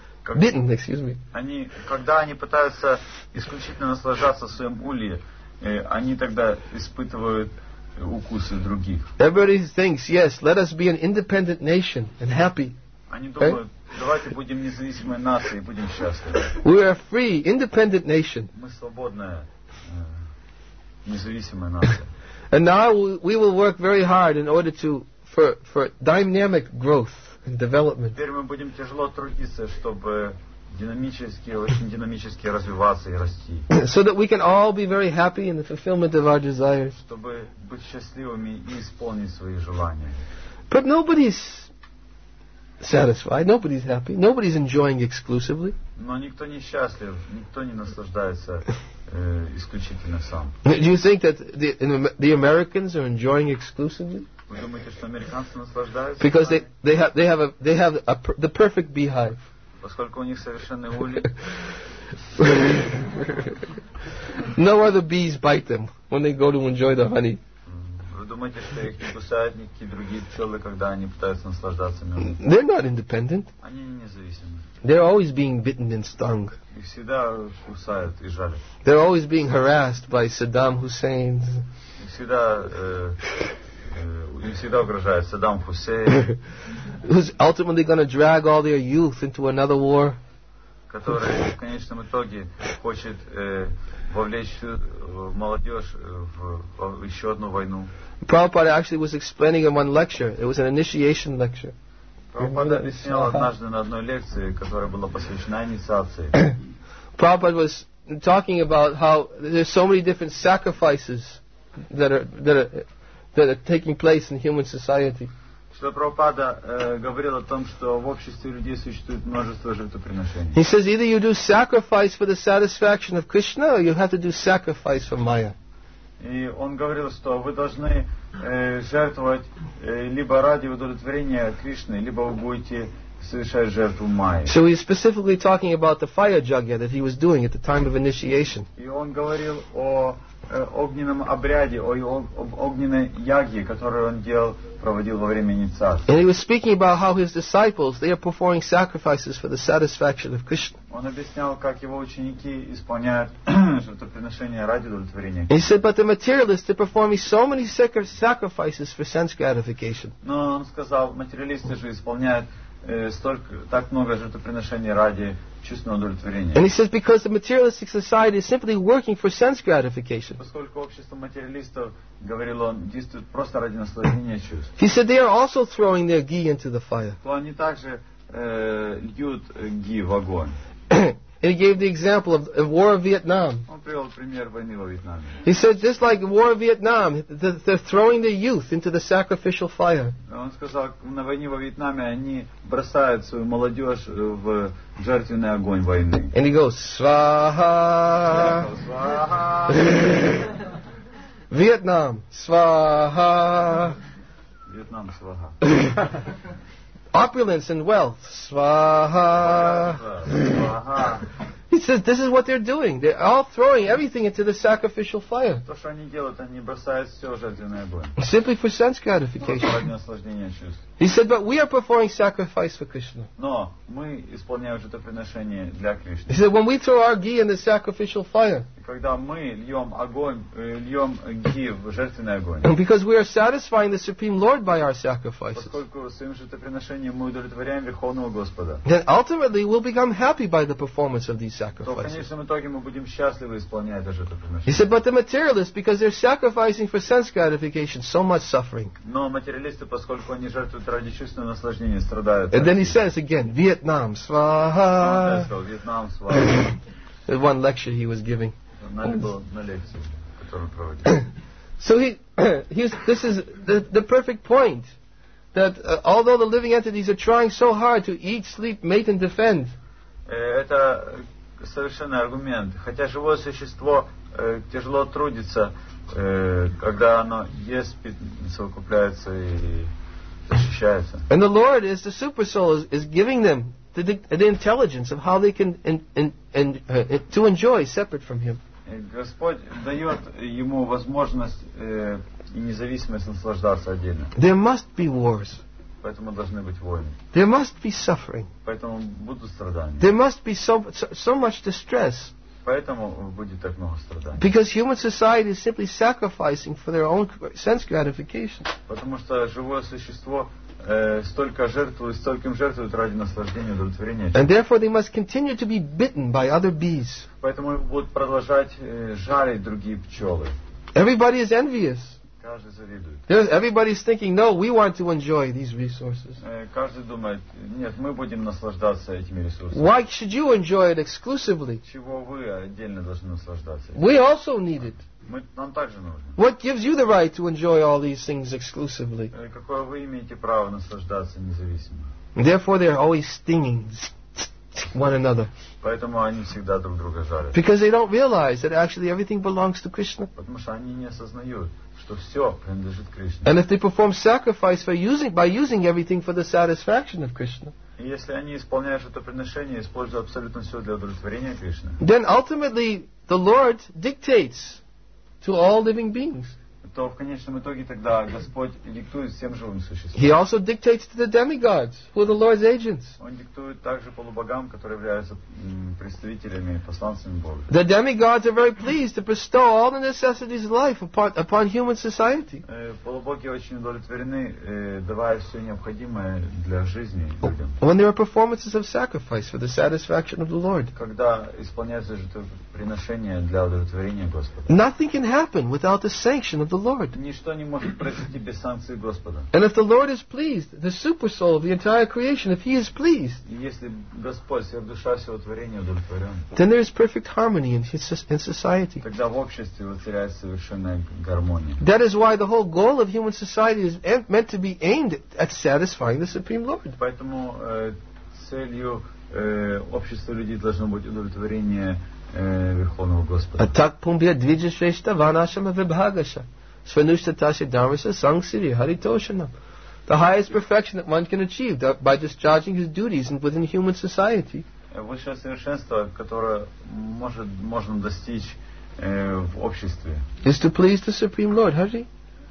Когда они пытаются исключительно наслаждаться в своем улье, они тогда испытывают укусы других.
Everybody thinks, yes, let us be an independent nation and happy.
Они думают, давайте будем независимой нацией и будем счастливы.
We are a free, independent nation.
Мы свободная, независимая нация.
And now we will work very hard in order for dynamic growth and development.
Теперь мы будем тяжело трудиться, чтобы очень динамически развиваться и расти.
So that we can all be very happy in the fulfillment of our desires.
Чтобы быть счастливыми и исполнить свои желания.
But nobody's satisfied. Nobody's happy. Nobody's enjoying exclusively.
Но никто не счастлив, никто не наслаждается исключительно сам.
Do you think that the Americans are enjoying exclusively?
Вы думаете, что американцы наслаждаются?
Because they have the perfect beehive.
Поскольку у них совершенный улей,
no other bees bite them when they go to enjoy the honey.
вы думаете, что их не кусают никакие другие пчелы, когда они пытаются наслаждаться медом?
They're not independent.
Они не независимы.
They're always being bitten and stung.
Их всегда кусают и жалят.
They're always being harassed by Saddam Hussein.
Им всегда угрожает Саддам Хусейн,
Who's ultimately going to drag all their youth into another war.
который в конечном итоге хочет вовлечь всю молодежь в еще одну войну.
Prabhupada actually was explaining in one lecture. It was an initiation lecture.
Прабхупада объяснял однажды на одной лекции, которая была посвящена инициации.
Prabhupada was talking about how there's so many different sacrifices that are taking place in human society.
Что Прабхупада говорил о том, что в обществе людей существует множество жертвоприношений.
He says either you do sacrifice for the satisfaction of Krishna or you have to do sacrifice for Maya.
И он говорил, что вы должны жертвовать либо ради удовлетворения Кришны, либо вы будете совершать жертву Майи.
So he's specifically talking about the fire yajna that he was doing at the time of initiation.
И он говорил о огненном обряде, об огненной ягье, которую он проводил во время инициации.
And he was speaking about how his disciples, they are performing sacrifices for the satisfaction of Krishna.
Он объяснял, как его ученики исполняют жертвоприношения ради удовлетворения.
He said, but the materialists, they're performing so many sacrifices for sense gratification.
Но он сказал, материалисты же исполняют так много жертвоприношений ради чувственного удовлетворения.
And he says, because the materialistic society is simply working for sense gratification.
Поскольку общество материалистов, говорил он, действует просто ради наслаждения чувств.
He said, they are also throwing their ghee into the fire.
То они также льют ги в огонь.
And he gave the example of the War of Vietnam.
Он привел пример войны во Вьетнаме.
He said, just like the War of Vietnam, they're throwing their youth into the sacrificial fire.
Он сказал, на войне во Вьетнаме они бросают свою молодежь в жертвенный огонь войны.
And he goes, Swaha. Vietnam, Swaha.
Вьетнам сваха.
Opulence and wealth, Swaha. He says this is what they're doing. They're all throwing everything into the sacrificial fire.
То, что они делают, они бросают все в жертвенный огонь.
Simply for sense
Ради
gratification.
наслаждения чувств.
He said, but we are performing sacrifice for Krishna.
Но мы исполняем жертвоприношение для
He
Кришны.
said, when we throw our ghee in the sacrificial fire,
И когда мы льем ги в жертвенный огонь,
because we are satisfying the Supreme Lord by our sacrifices,
поскольку своим жертвоприношением мы удовлетворяем Верховного Господа,
then ultimately we'll become happy by the performance of these
то в
sacrifices.
конечном итоге мы будем счастливы, исполняя это
He
жертвоприношение.
said, but the materialists, because they're sacrificing for sense gratification, so much suffering.
Но материалисты, поскольку они жертвуют ради чувственного наслаждения, страдают.
And then he says again, Vietnam,
Он
Swaha.
сказал, Вьетнам, сваха.
There's one lecture he was giving.
Был на лекции, которую проводил.
So this is the perfect point. That although the living entities are trying so hard to eat, sleep, mate and defend,
Это совершенный аргумент. Хотя живое существо тяжело трудится, когда оно ест, совокупляется и защищается.
and the Lord, as the super soul, is giving them the intelligence of how they can to enjoy separate from Him.
Господь дает ему возможность и независимость наслаждаться отдельно.
There must be wars.
Поэтому должны быть войны.
There must be suffering.
Поэтому будут страдания.
There must be so much distress.
Поэтому будет так много страданий.
Because human society is simply sacrificing for their own sense gratification.
Потому что живое существо столько жертвует, стольким жертвует ради наслаждения, удовлетворения.
And therefore they must continue to be bitten by other bees.
Поэтому будут продолжать жалить другие пчелы.
Everybody is envious.
Каждый завидует.
Everybody's thinking, no, we want to enjoy these resources.
Каждый думает, нет, мы будем наслаждаться этими ресурсами.
Why should you enjoy it exclusively?
Чего вы отдельно должны наслаждаться?
We also need it.
Нам также нужно.
What gives you the right to enjoy all these things exclusively?
Какое вы имеете право наслаждаться независимо?
And therefore they're always stinging one another.
Поэтому они всегда друг друга жалят.
Because they don't realize that actually everything belongs to Krishna.
Потому что они не осознают, что все принадлежит Кришне.
And if they perform sacrifice by using everything for the satisfaction of Krishna,
И если они исполняют это приношение, используя абсолютно все для удовлетворения Кришны,
then ultimately the Lord dictates to all living beings.
то в конечном итоге тогда Господь диктует всем живым существам.
He also dictates to the demigods, who are the Lord's agents.
Он диктует также полубогам, которые являются представителями, посланцами Бога.
The demigods are very pleased to bestow all the necessities of life upon human society.
Полубоги очень удовлетворены, давая все необходимое для жизни людям.
When there are performances of sacrifice for the satisfaction of the Lord,
Когда исполняются жертвоприношения для удовлетворения Господа.
nothing can happen without the sanction of the Lord.
Ничто не может произойти без санкции Господа.
And if the Lord is pleased, the super soul of the entire creation, if He is pleased,
И если Господь, сверхдуша всего творения, удовлетворен,
then there is perfect harmony in society.
тогда в обществе воцаряется совершенная гармония.
That is why the whole goal of human society is meant to be aimed at satisfying the Supreme Lord.
Поэтому целью общества людей должно быть удовлетворение Верховного Господа.
Atak pumbya dvija shreshta vanashama vibhagasha svanushatasya dharmasa sangsiri haritoshanam. The highest perfection that one can achieve by discharging his duties within human society
Высшее совершенство, которое можно достичь в обществе,
is to please the Supreme Lord. Hari?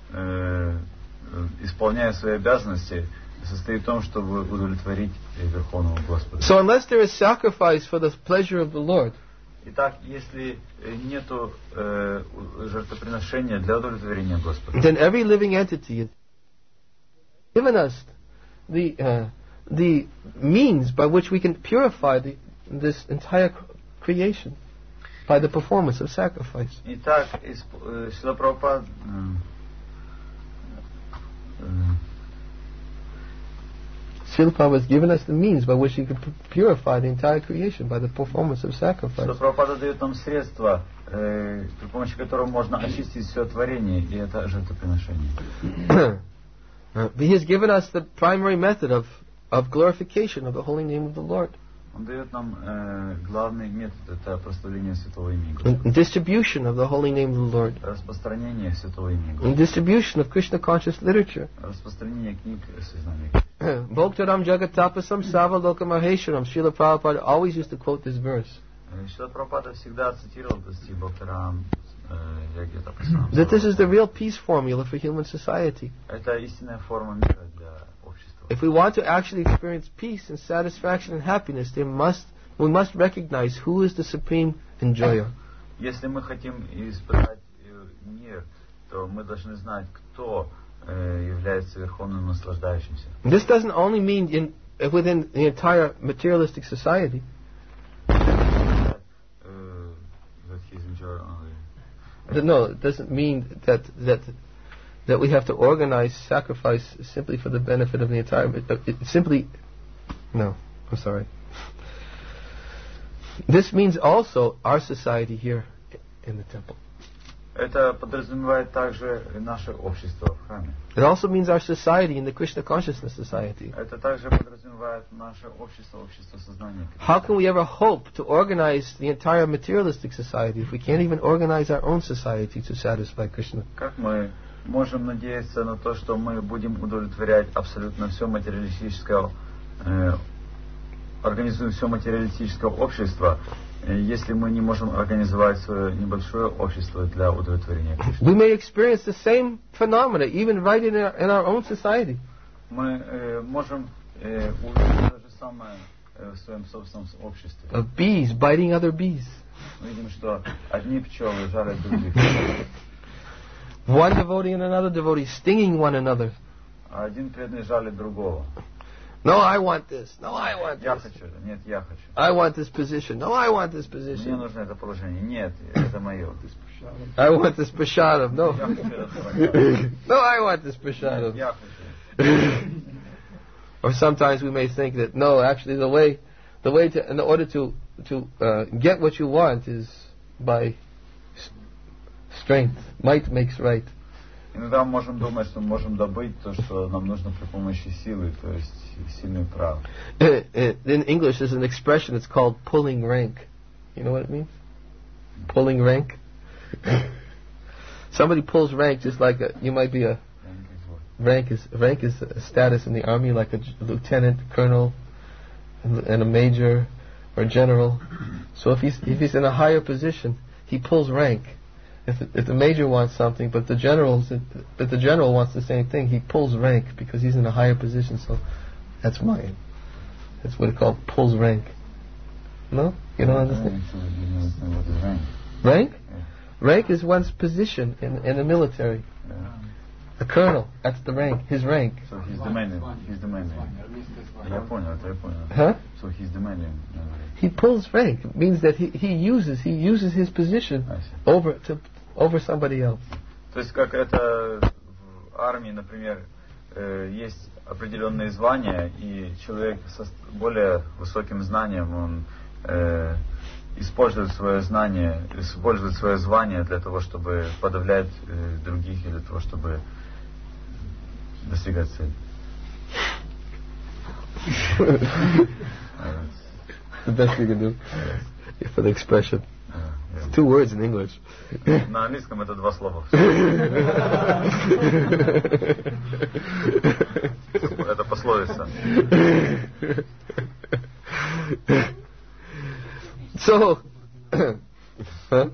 исполняя свои обязанности, состоит в том, чтобы удовлетворить Верховного Господа.
So unless there is sacrifice for the pleasure of the Lord,
Итак, если нету жертвоприношения для удовлетворения Господа,
then every living entity has given us the means by which we can purify this entire creation by the performance of sacrifice.
Итак, Шрила Прабхупада
Srila Prabhupada has given us the means by which he could purify the entire creation by the performance of sacrifice.
Шрила Прабхупада дает нам средства, при помощи которого можно очистить все творение, и это жертвоприношение.
He has given us the primary method of glorification of the holy name of the Lord.
Он дает нам главный метод, это прославление святого имени Господа.
And distribution of the holy name of the Lord.
Распространение святого имени
And
Господа.
distribution of Krishna conscious literature.
Распространение книг сознания.
Bhoktaram Jagatapasam Sava Loka Maheswaram. Srila Prabhupada always used to quote this verse.
Шрила Прабхупада всегда цитировал этот стих Бхактарам
That this is the real peace formula for human society.
Это истинная форма мира для общества.
If we want to actually experience peace and satisfaction and happiness, we must recognize who is the supreme enjoyer.
Если мы хотим испытать мир, то мы должны знать, кто является верховным наслаждающимся.
This doesn't only mean within the entire materialistic society. No, it doesn't mean that we have to organize sacrifice simply for the benefit of the entire. No, I'm sorry. This means also our society here in the temple.
Это подразумевает также наше общество в храме.
It also means our society in the Krishna Consciousness Society.
Это также подразумевает наше общество, общество сознания.
How can we ever hope to organize the entire materialistic society if we can't even organize our own society to satisfy Krishna?
Как мы можем надеяться на то, что мы будем удовлетворять абсолютно все материалистическое, организуем все материалистическое общество, если мы не можем организовать свое небольшое общество для удовлетворения Кришны?
We may experience the same phenomena even right in our own society.
Мы можем увидеть то же самое в своем собственном обществе.
Of bees biting other bees.
Мы видим, что одни пчелы жалят других.
One devotee and another devotee stinging one another.
А один преданный жалит другого.
No, I want this. No, I want
Я
this.
хочу это. Нет, я хочу.
I want this position. No, I want this
Мне
position.
нужно это положение. Нет, это мое.
I want this prashadam. No.
Я хочу это положение.
No, I want this prashadam.
Я хочу.
Or sometimes we may think that no, actually the way to, in order to get what you want is by strength. Might makes right.
Иногда мы можем думать, что мы можем добыть то, что нам нужно при помощи силы, то есть сильный прав.
In English, there's an expression. It's called pulling rank. You know what it means? Pulling rank. Somebody pulls rank just like you might be a... Rank is a status in the army, like a lieutenant, colonel, and a major or general. So if he's in a higher position, he pulls rank. If the major wants something, but the general wants the same thing, he pulls rank because he's in a higher position. So that's mine. That's what it's called, pulls rank. No, you don't understand.
What is rank?
Rank? Rank is one's position in the military. A colonel, that's the rank, his rank.
So he's demanding. Я понял.
Huh?
So he's demanding.
He pulls rank. It means that he uses his position over somebody else.
То есть как это в армии, например, есть определенные звания, и человек со более высоким знанием, он использует свое знание, использует свое звание для того, чтобы подавлять других, или для того, чтобы достигать цели.
The best you can do for the expression. It's 2 words in English.
На английском это 2 слова. Это пословица.
So, huh?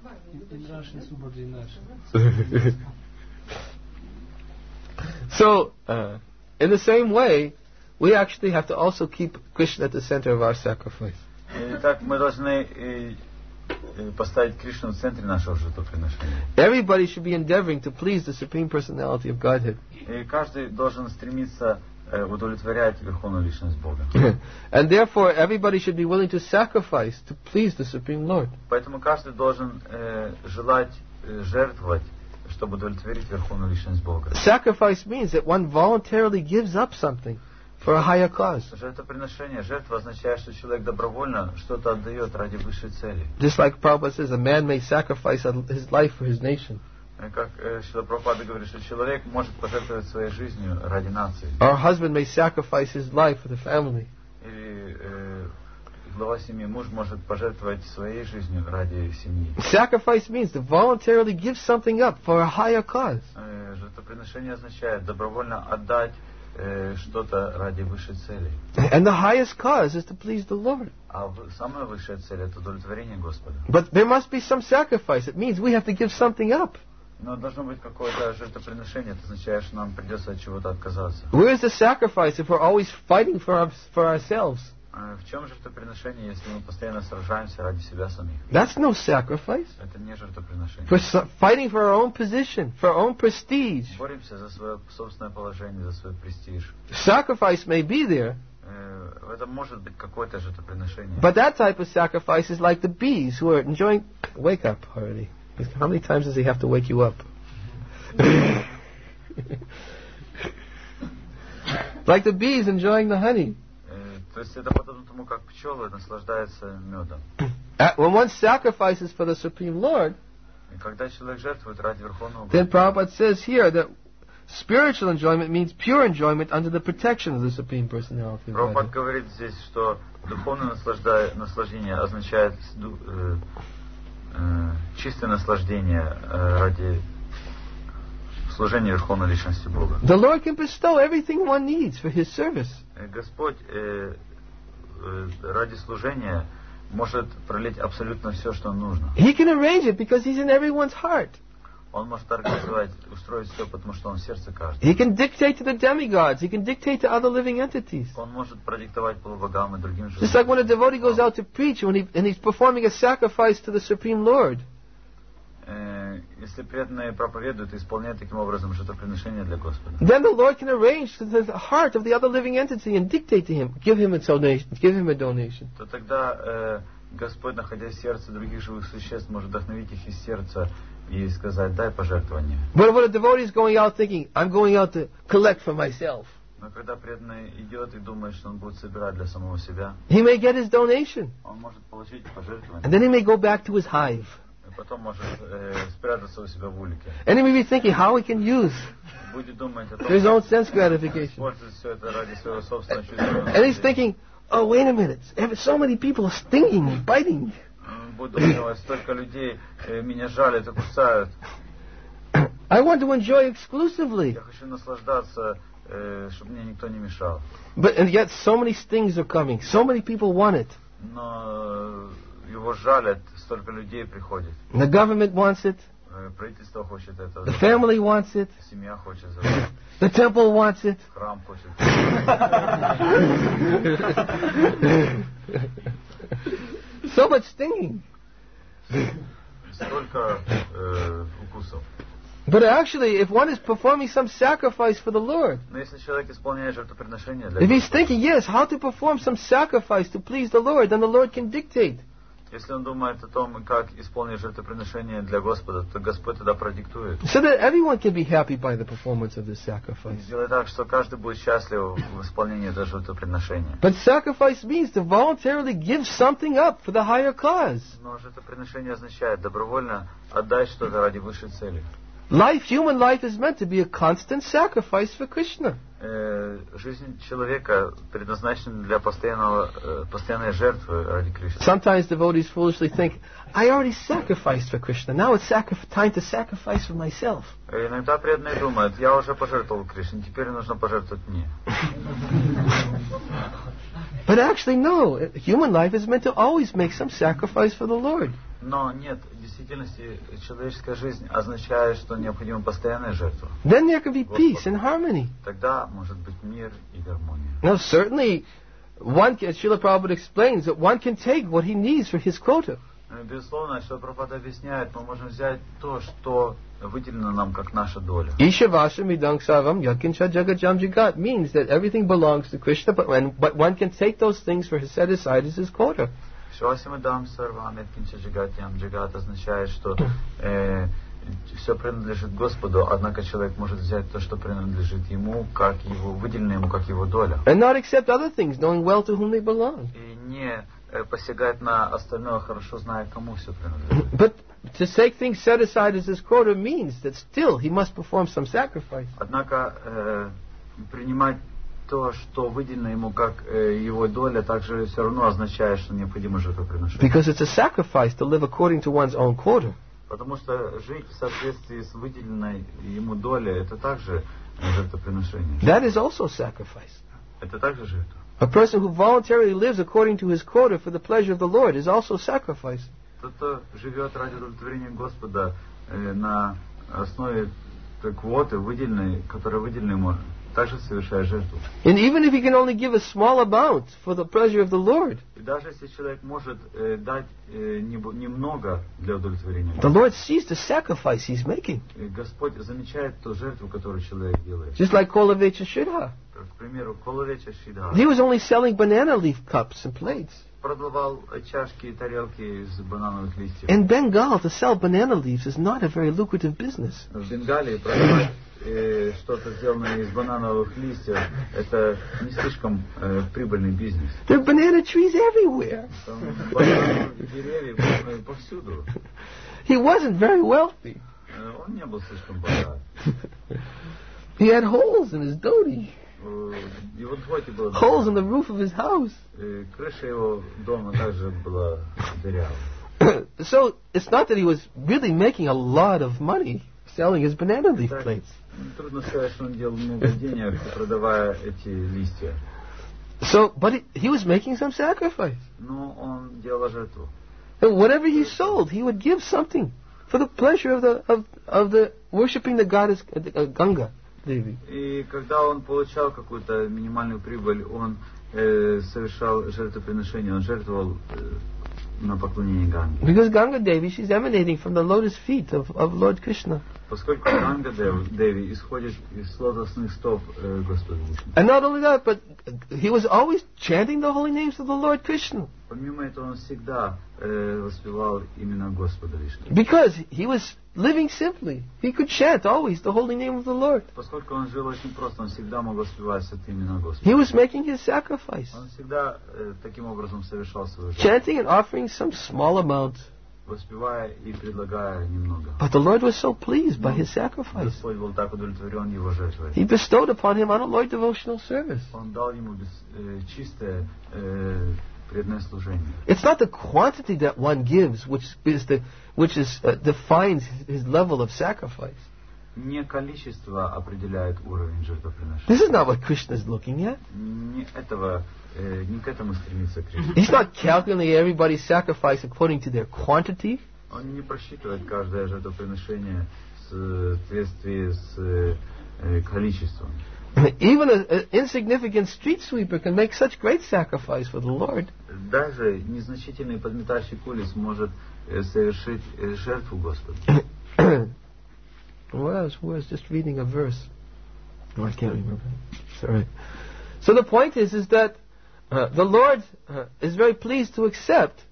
So, in the same way, we actually have to also keep Krishna at the center of our sacrifice.
Итак, мы должны поставить Кришну в центре нашего жертвоприношения.
Everybody should be endeavoring to please the Supreme Personality of Godhead.
И каждый должен стремиться удовлетворять Верховную Личность Бога.
And therefore, everybody should be willing to sacrifice to please the Supreme Lord.
Поэтому каждый должен желать жертвовать, чтобы удовлетворить Верховную Личность Бога.
Sacrifice means that one voluntarily gives up something for a higher cause.
Жертвоприношение, жертва означает, что человек добровольно что-то отдает ради высшей цели.
Just like Prabhupada says, a man may sacrifice his life for his nation.
Как Шрила Прабхупада говорит, что человек может пожертвовать своей жизнью ради нации.
Our husband may sacrifice his life for the family.
Или глава семьи, муж может пожертвовать своей жизнью ради семьи.
Sacrifice means to voluntarily give something up for a higher cause.
Жертвоприношение означает добровольно отдать что-то ради высшей цели.
And the highest cause is to please the Lord.
А самая высшая цель — это удовлетворение Господа.
But there must be some sacrifice. It means we have to give something up.
Но должно быть какое-то жертвоприношение. Это означает, что нам придется от чего-то отказаться.
Where is the sacrifice if we're always fighting for ourselves?
В чем жертвоприношение, если мы постоянно сражаемся ради себя самих?
That's no sacrifice.
Это не жертвоприношение.
For fighting for our own position, for our own prestige.
Боремся за свое собственное положение, за свой престиж.
Sacrifice may be there.
Это может быть какое-то жертвоприношение.
But that type of sacrifice is like the bees who are enjoying... Wake up already. How many times does he have to wake you up? Like the bees enjoying the honey.
То есть это подобно тому, как пчелы наслаждаются медом.
When one sacrifices for the Supreme Lord,
И когда человек жертвует ради Верховного
then
Бога,
Prabhupada says here that spiritual enjoyment means pure enjoyment under the protection of the Supreme Personality of
Прабхупад
Godhead.
говорит здесь, что духовное наслаждение означает чистое наслаждение ради служения Верховной Личности Бога.
The Lord can bestow everything one needs for His service.
Господь ради служения может пролить абсолютно все, что нужно.
He can arrange it because He's in everyone's heart.
Он может организовать, устроить все, потому что Он в сердце каждого.
He can dictate to the demigods. He can dictate to other living entities.
Он может продиктовать полубогам и другим
Just like when a devotee goes out to preach and he's performing a sacrifice to the Supreme Lord.
Если преданные проповедуют и исполняют таким образом жертвоприношение для Господа,
Then the Lord can arrange to the heart of the other living entity and dictate to him, give him a donation.
то тогда Господь, находясь в сердце других живых существ, может вдохновить их из сердца и сказать: дай пожертвование.
But when a devotee is going out thinking, I'm going out to collect for myself,
Но когда преданный идет и думает, что он будет собирать для самого себя,
he may get his donation.
он может получить
And
пожертвование,
then he may go back to his hive.
и потом может спрятаться у себя в улике.
And he may be thinking how he can use
Будет думать о том,
his own
как
sense gratification.
использовать все это ради своего собственного чувства.
And he's thinking, oh, wait a minute, so many people are stinging me, biting me.
Будет думать: столько людей меня жалят и кусают.
I want to enjoy exclusively.
Я хочу наслаждаться, чтобы мне никто не мешал.
And yet so many things are coming. So many people want it.
Но его жалят, столько людей приходит.
The government wants it.
Правительство хочет это.
The family wants it.
Семья хочет.
The temple wants it.
Храм хочет.
So much stinging.
Столько укусов.
But actually, if one is performing some sacrifice for the Lord,
Но если человек исполняет жертвоприношение для
if he's
Господа,
thinking, yes, how to perform some sacrifice to please the Lord, then the Lord can dictate.
если он думает о том, как исполнить жертвоприношение для Господа, то Господь тогда продиктует.
So that everyone can be happy by the performance of this
И
sacrifice.
сделай так, что каждый будет счастлив в исполнении этого жертвоприношения.
But sacrifice means to voluntarily give something up for the higher cause.
Но жертвоприношение означает добровольно отдать что-то ради высшей цели.
Human life is meant to be a constant sacrifice for Krishna.
Жизнь человека предназначена для постоянной жертвы ради Кришны.
Sometimes devotees foolishly think, I already sacrificed for Krishna, now it's time to sacrifice for myself.
Иногда преданные думают, я уже пожертвовал Кришне, теперь нужно пожертвовать мне.
But actually, no. Human life is meant to always make some sacrifice for the Lord.
Но нет, в действительности человеческая жизнь означает, что необходима постоянная жертва.
Then there can be peace and harmony.
Тогда может быть мир и гармония.
Now, certainly, as Srila Prabhupada explains, that one can take what he needs for his quota.
Безусловно, что Прабхупада объясняет, мы можем взять то, что выделено нам как наша доля.
Ishavasam idang sarvam yatkincha jagajam jagat means that everything belongs to Krishna, but one can take those things for his set aside as his quota.
Швасимадам сарвам яткинча джагатьям джагат означает, что все принадлежит Господу, однако человек может взять то, что принадлежит ему, как его выделено ему, как его доля.
And not accept other things, knowing well to whom they belong.
И не посягать на остальное, хорошо зная, кому все принадлежит.
But to take things set aside as his quota means that still he must perform some sacrifice.
Однако принимать то, что выделено ему как его доля, также все равно означает, что необходимо жертвоприношение.
Because it's a sacrifice to live according to one's own quota.
Потому что жить в соответствии с выделенной ему долей, это также жертвоприношение.
That is also sacrifice.
Это также жертва.
A person who voluntarily lives according to his quota for the pleasure of the Lord is also sacrifice.
Тот, кто живет ради удовлетворения Господа на основе квоты, выделенной, которая выделена ему, также совершает жертву.
And even if he can only give a small amount for the pleasure of the Lord,
И даже если человек может дать немного для удовлетворения
the Lord sees the sacrifice he's making.
Господь замечает ту жертву, которую человек делает.
Just like Kolavecha Shridhar.
К примеру, Коловеча Шридхар
He was only selling banana leaf cups and plates.
продавал чашки и тарелки из банановых листьев.
In Bengal, to sell banana leaves is not a very lucrative business.
В Бенгалии продавать что-то сделанное из банановых листьев, это не слишком прибыльный бизнес.
There are banana trees everywhere.
Там банановые деревья повсюду.
He wasn't very wealthy.
Он не был слишком богат.
He had holes in his dhoti,
Его двойки было
holes in the roof of his house.
крыша его дома также была дырявой.
So it's not that he was really making a lot of money selling his banana leaf plates.
Трудно сказать, что он делал много денег, продавая эти листья.
So, but he was making some sacrifice.
Но он делал жертву.
And whatever he sold, he would give something for the pleasure of the worshipping the goddess Ganga Devi.
И когда он получал какую-то минимальную прибыль, он совершал жертвоприношение, он жертвовал на поклонение Ганге.
Because Ganga Devi, she's emanating from the lotus feet of Lord Krishna.
Поскольку Ганга Деви исходит из лотосных стоп Господа Вишну.
And not only that, but he was always chanting the holy names of the Lord Krishna.
Помимо этого, он всегда воспевал именно Господа Вишну.
Because he was living simply. He could chant always the holy name of the Lord.
Поскольку он жил очень просто, он всегда мог воспевать святые имена Господа.
He was making his sacrifice.
Он всегда таким образом совершал свою жертву.
Chanting and offering some small amount.
Воспевая и предлагая немного.
But the Lord was so pleased by his sacrifice.
Господь был так удовлетворен его жертвой.
He bestowed upon him unalloyed devotional service.
Он дал ему чистое преданное служение.
It's not the quantity that one gives which defines his level of sacrifice.
Не количество определяет уровень жертвоприношения.
This is not what Krishna is looking at.
Не к этому стремится Кришна.
He's not calculating everybody's sacrifice according to their quantity.
Он не просчитывает каждое жертвоприношение в соответствии с количеством.
Even an insignificant street sweeper can make such great sacrifice for the Lord.
Даже незначительный подметающий улиц может совершить жертву Господу.
Well, I was just reading a verse. No, I can't remember. Sorry. So the point is that the Lord is very pleased to accept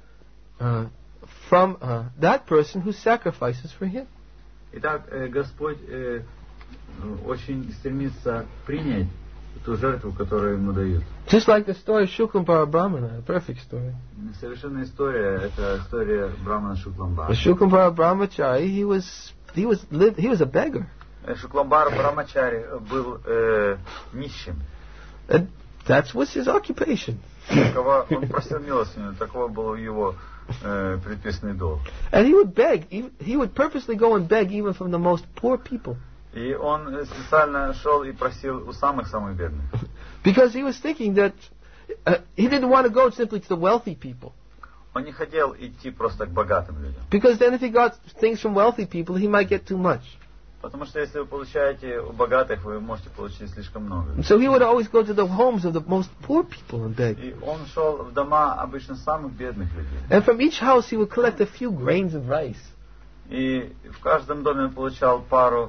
from that person who sacrifices for Him.
Итак, Господь очень стремится принять ту жертву, которую ему дают.
Just like the story of Shukambara Brahmana, a perfect story.
Совершенная история, это история Брамана Шукламбара.
Shukambara Brahmachari, he was a beggar.
Шукламбара Брамачари был нищим.
And that was his occupation.
Он просил милостыню, такого был его предписанный долг.
And he would beg. He would purposely go and beg even from the most poor people.
И он специально шел и просил у самых-самых бедных.
Because he was thinking that he didn't want to go simply to the wealthy people.
Он не хотел идти просто к богатым людям.
Because then if he got things from wealthy people, he might get too much.
Потому что если вы получаете у богатых, вы можете получить слишком много.
So he would always go to the homes of the most poor people and beg.
И он шел в дома обычно самых бедных людей.
And from each house he would collect a few grains of rice.
И в каждом доме он получал пару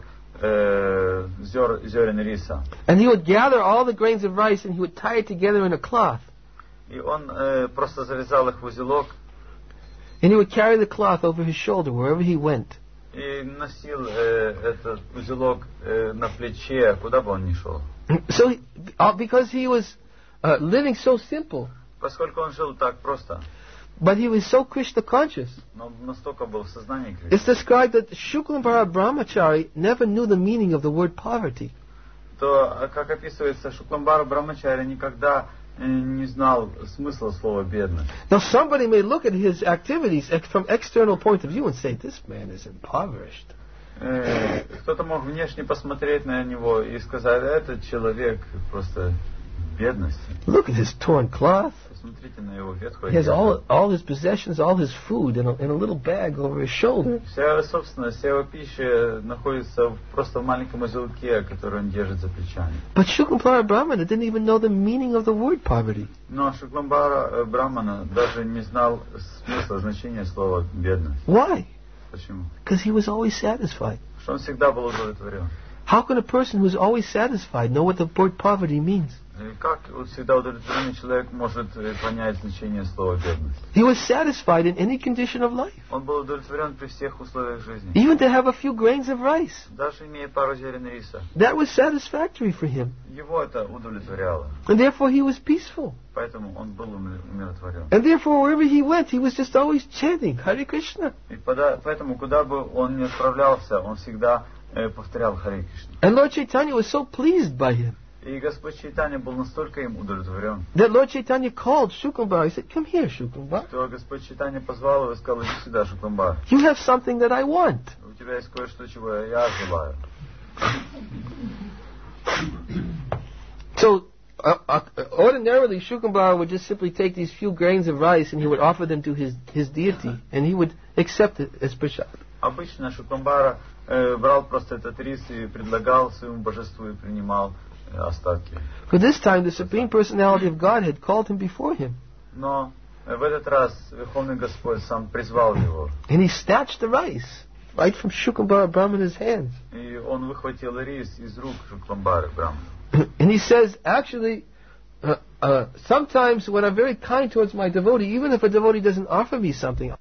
зерен риса.
And he would gather all the grains of rice and he would tie it together in a cloth.
И он просто завязал их в узелок.
And he would carry the cloth over his shoulder wherever he went.
И носил этот узелок на плече, куда бы он ни шел.
So, because he was living so simple,
Поскольку он жил так просто,
but he was so Krishna conscious,
но настолько был в сознании
it's
Кришны,
described that Shukambara Brahmachari never knew the meaning of the word poverty.
то, как описывается, Шукламбара Брамачари никогда не знал смысла слова бедность.
Now, somebody may look at his activities from external point of view and say, this man is impoverished.
Кто-то мог внешне посмотреть на него и сказать, этот человек просто бедности.
Look at his torn cloth.
Посмотрите на его ветхую
He has
одежду.
all his possessions, all his food in a little bag over his shoulder.
Вся его собственность, вся его пища находится просто в маленьком узелке, который он держит за плечами.
But Shukambara Brahmana didn't even know the meaning of the word poverty.
Но Шукламбара Брамана даже не знал смысла, значения слова бедность.
Why?
Почему?
Because he was always satisfied.
Потому что он всегда был удовлетворен.
How can a person who's always satisfied know what the word poverty means?
И как всегда удовлетворенный человек может понять значение слова бедность?
He was satisfied in any condition of life,
Он был удовлетворен при всех условиях жизни.
even to have a few grains of rice.
Даже имея пару зерен риса.
That was satisfactory for him,
Его это удовлетворяло.
and therefore he was peaceful.
Поэтому он был умиротворен.
And therefore, wherever he went, he was just always chanting Hare Krishna.
И поэтому, куда бы он ни отправлялся, он всегда повторял Харе Кришна.
And Lord Chaitanya was so pleased by him
И Господь Чайтанья был настолько им удовлетворен,
that Lord Chaitanya called Shukambara. He said, "Come here, Shukambara.
что Господь Чайтанья позвал его и сказал, иди сюда, Шукламбар.
You have something that I want."
У тебя есть кое-что, чего я желаю.
So, ordinarily, Shukambara would just simply take these few grains of rice and he would offer them to his deity, and he would accept it as prasad.
Обычно Шукламбара брал просто этот рис и предлагал своему божеству и принимал остатки.
But this time, the Supreme Personality of Godhead called him before him,
Но в этот раз Верховный Господь сам призвал его.
and he snatched the rice right from Shukambara Brahmana's hands.
И он выхватил рис из рук Шукламбары Брахмана.
And he says, actually, sometimes when I'm very kind towards my devotee, even if a devotee doesn't offer me something,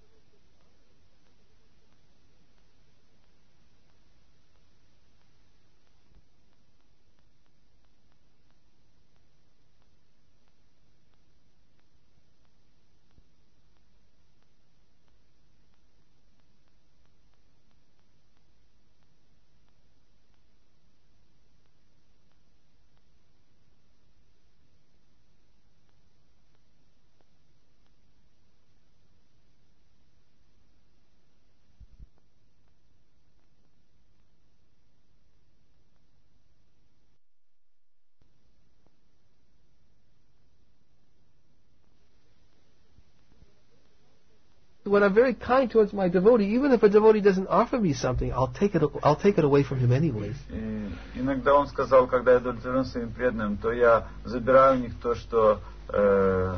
when I'm very kind towards my devotee, even if a devotee doesn't offer me something, I'll take it away from him anyways.
И иногда он сказал, когда я удовлетворен своим преданным, то я забираю у них то, что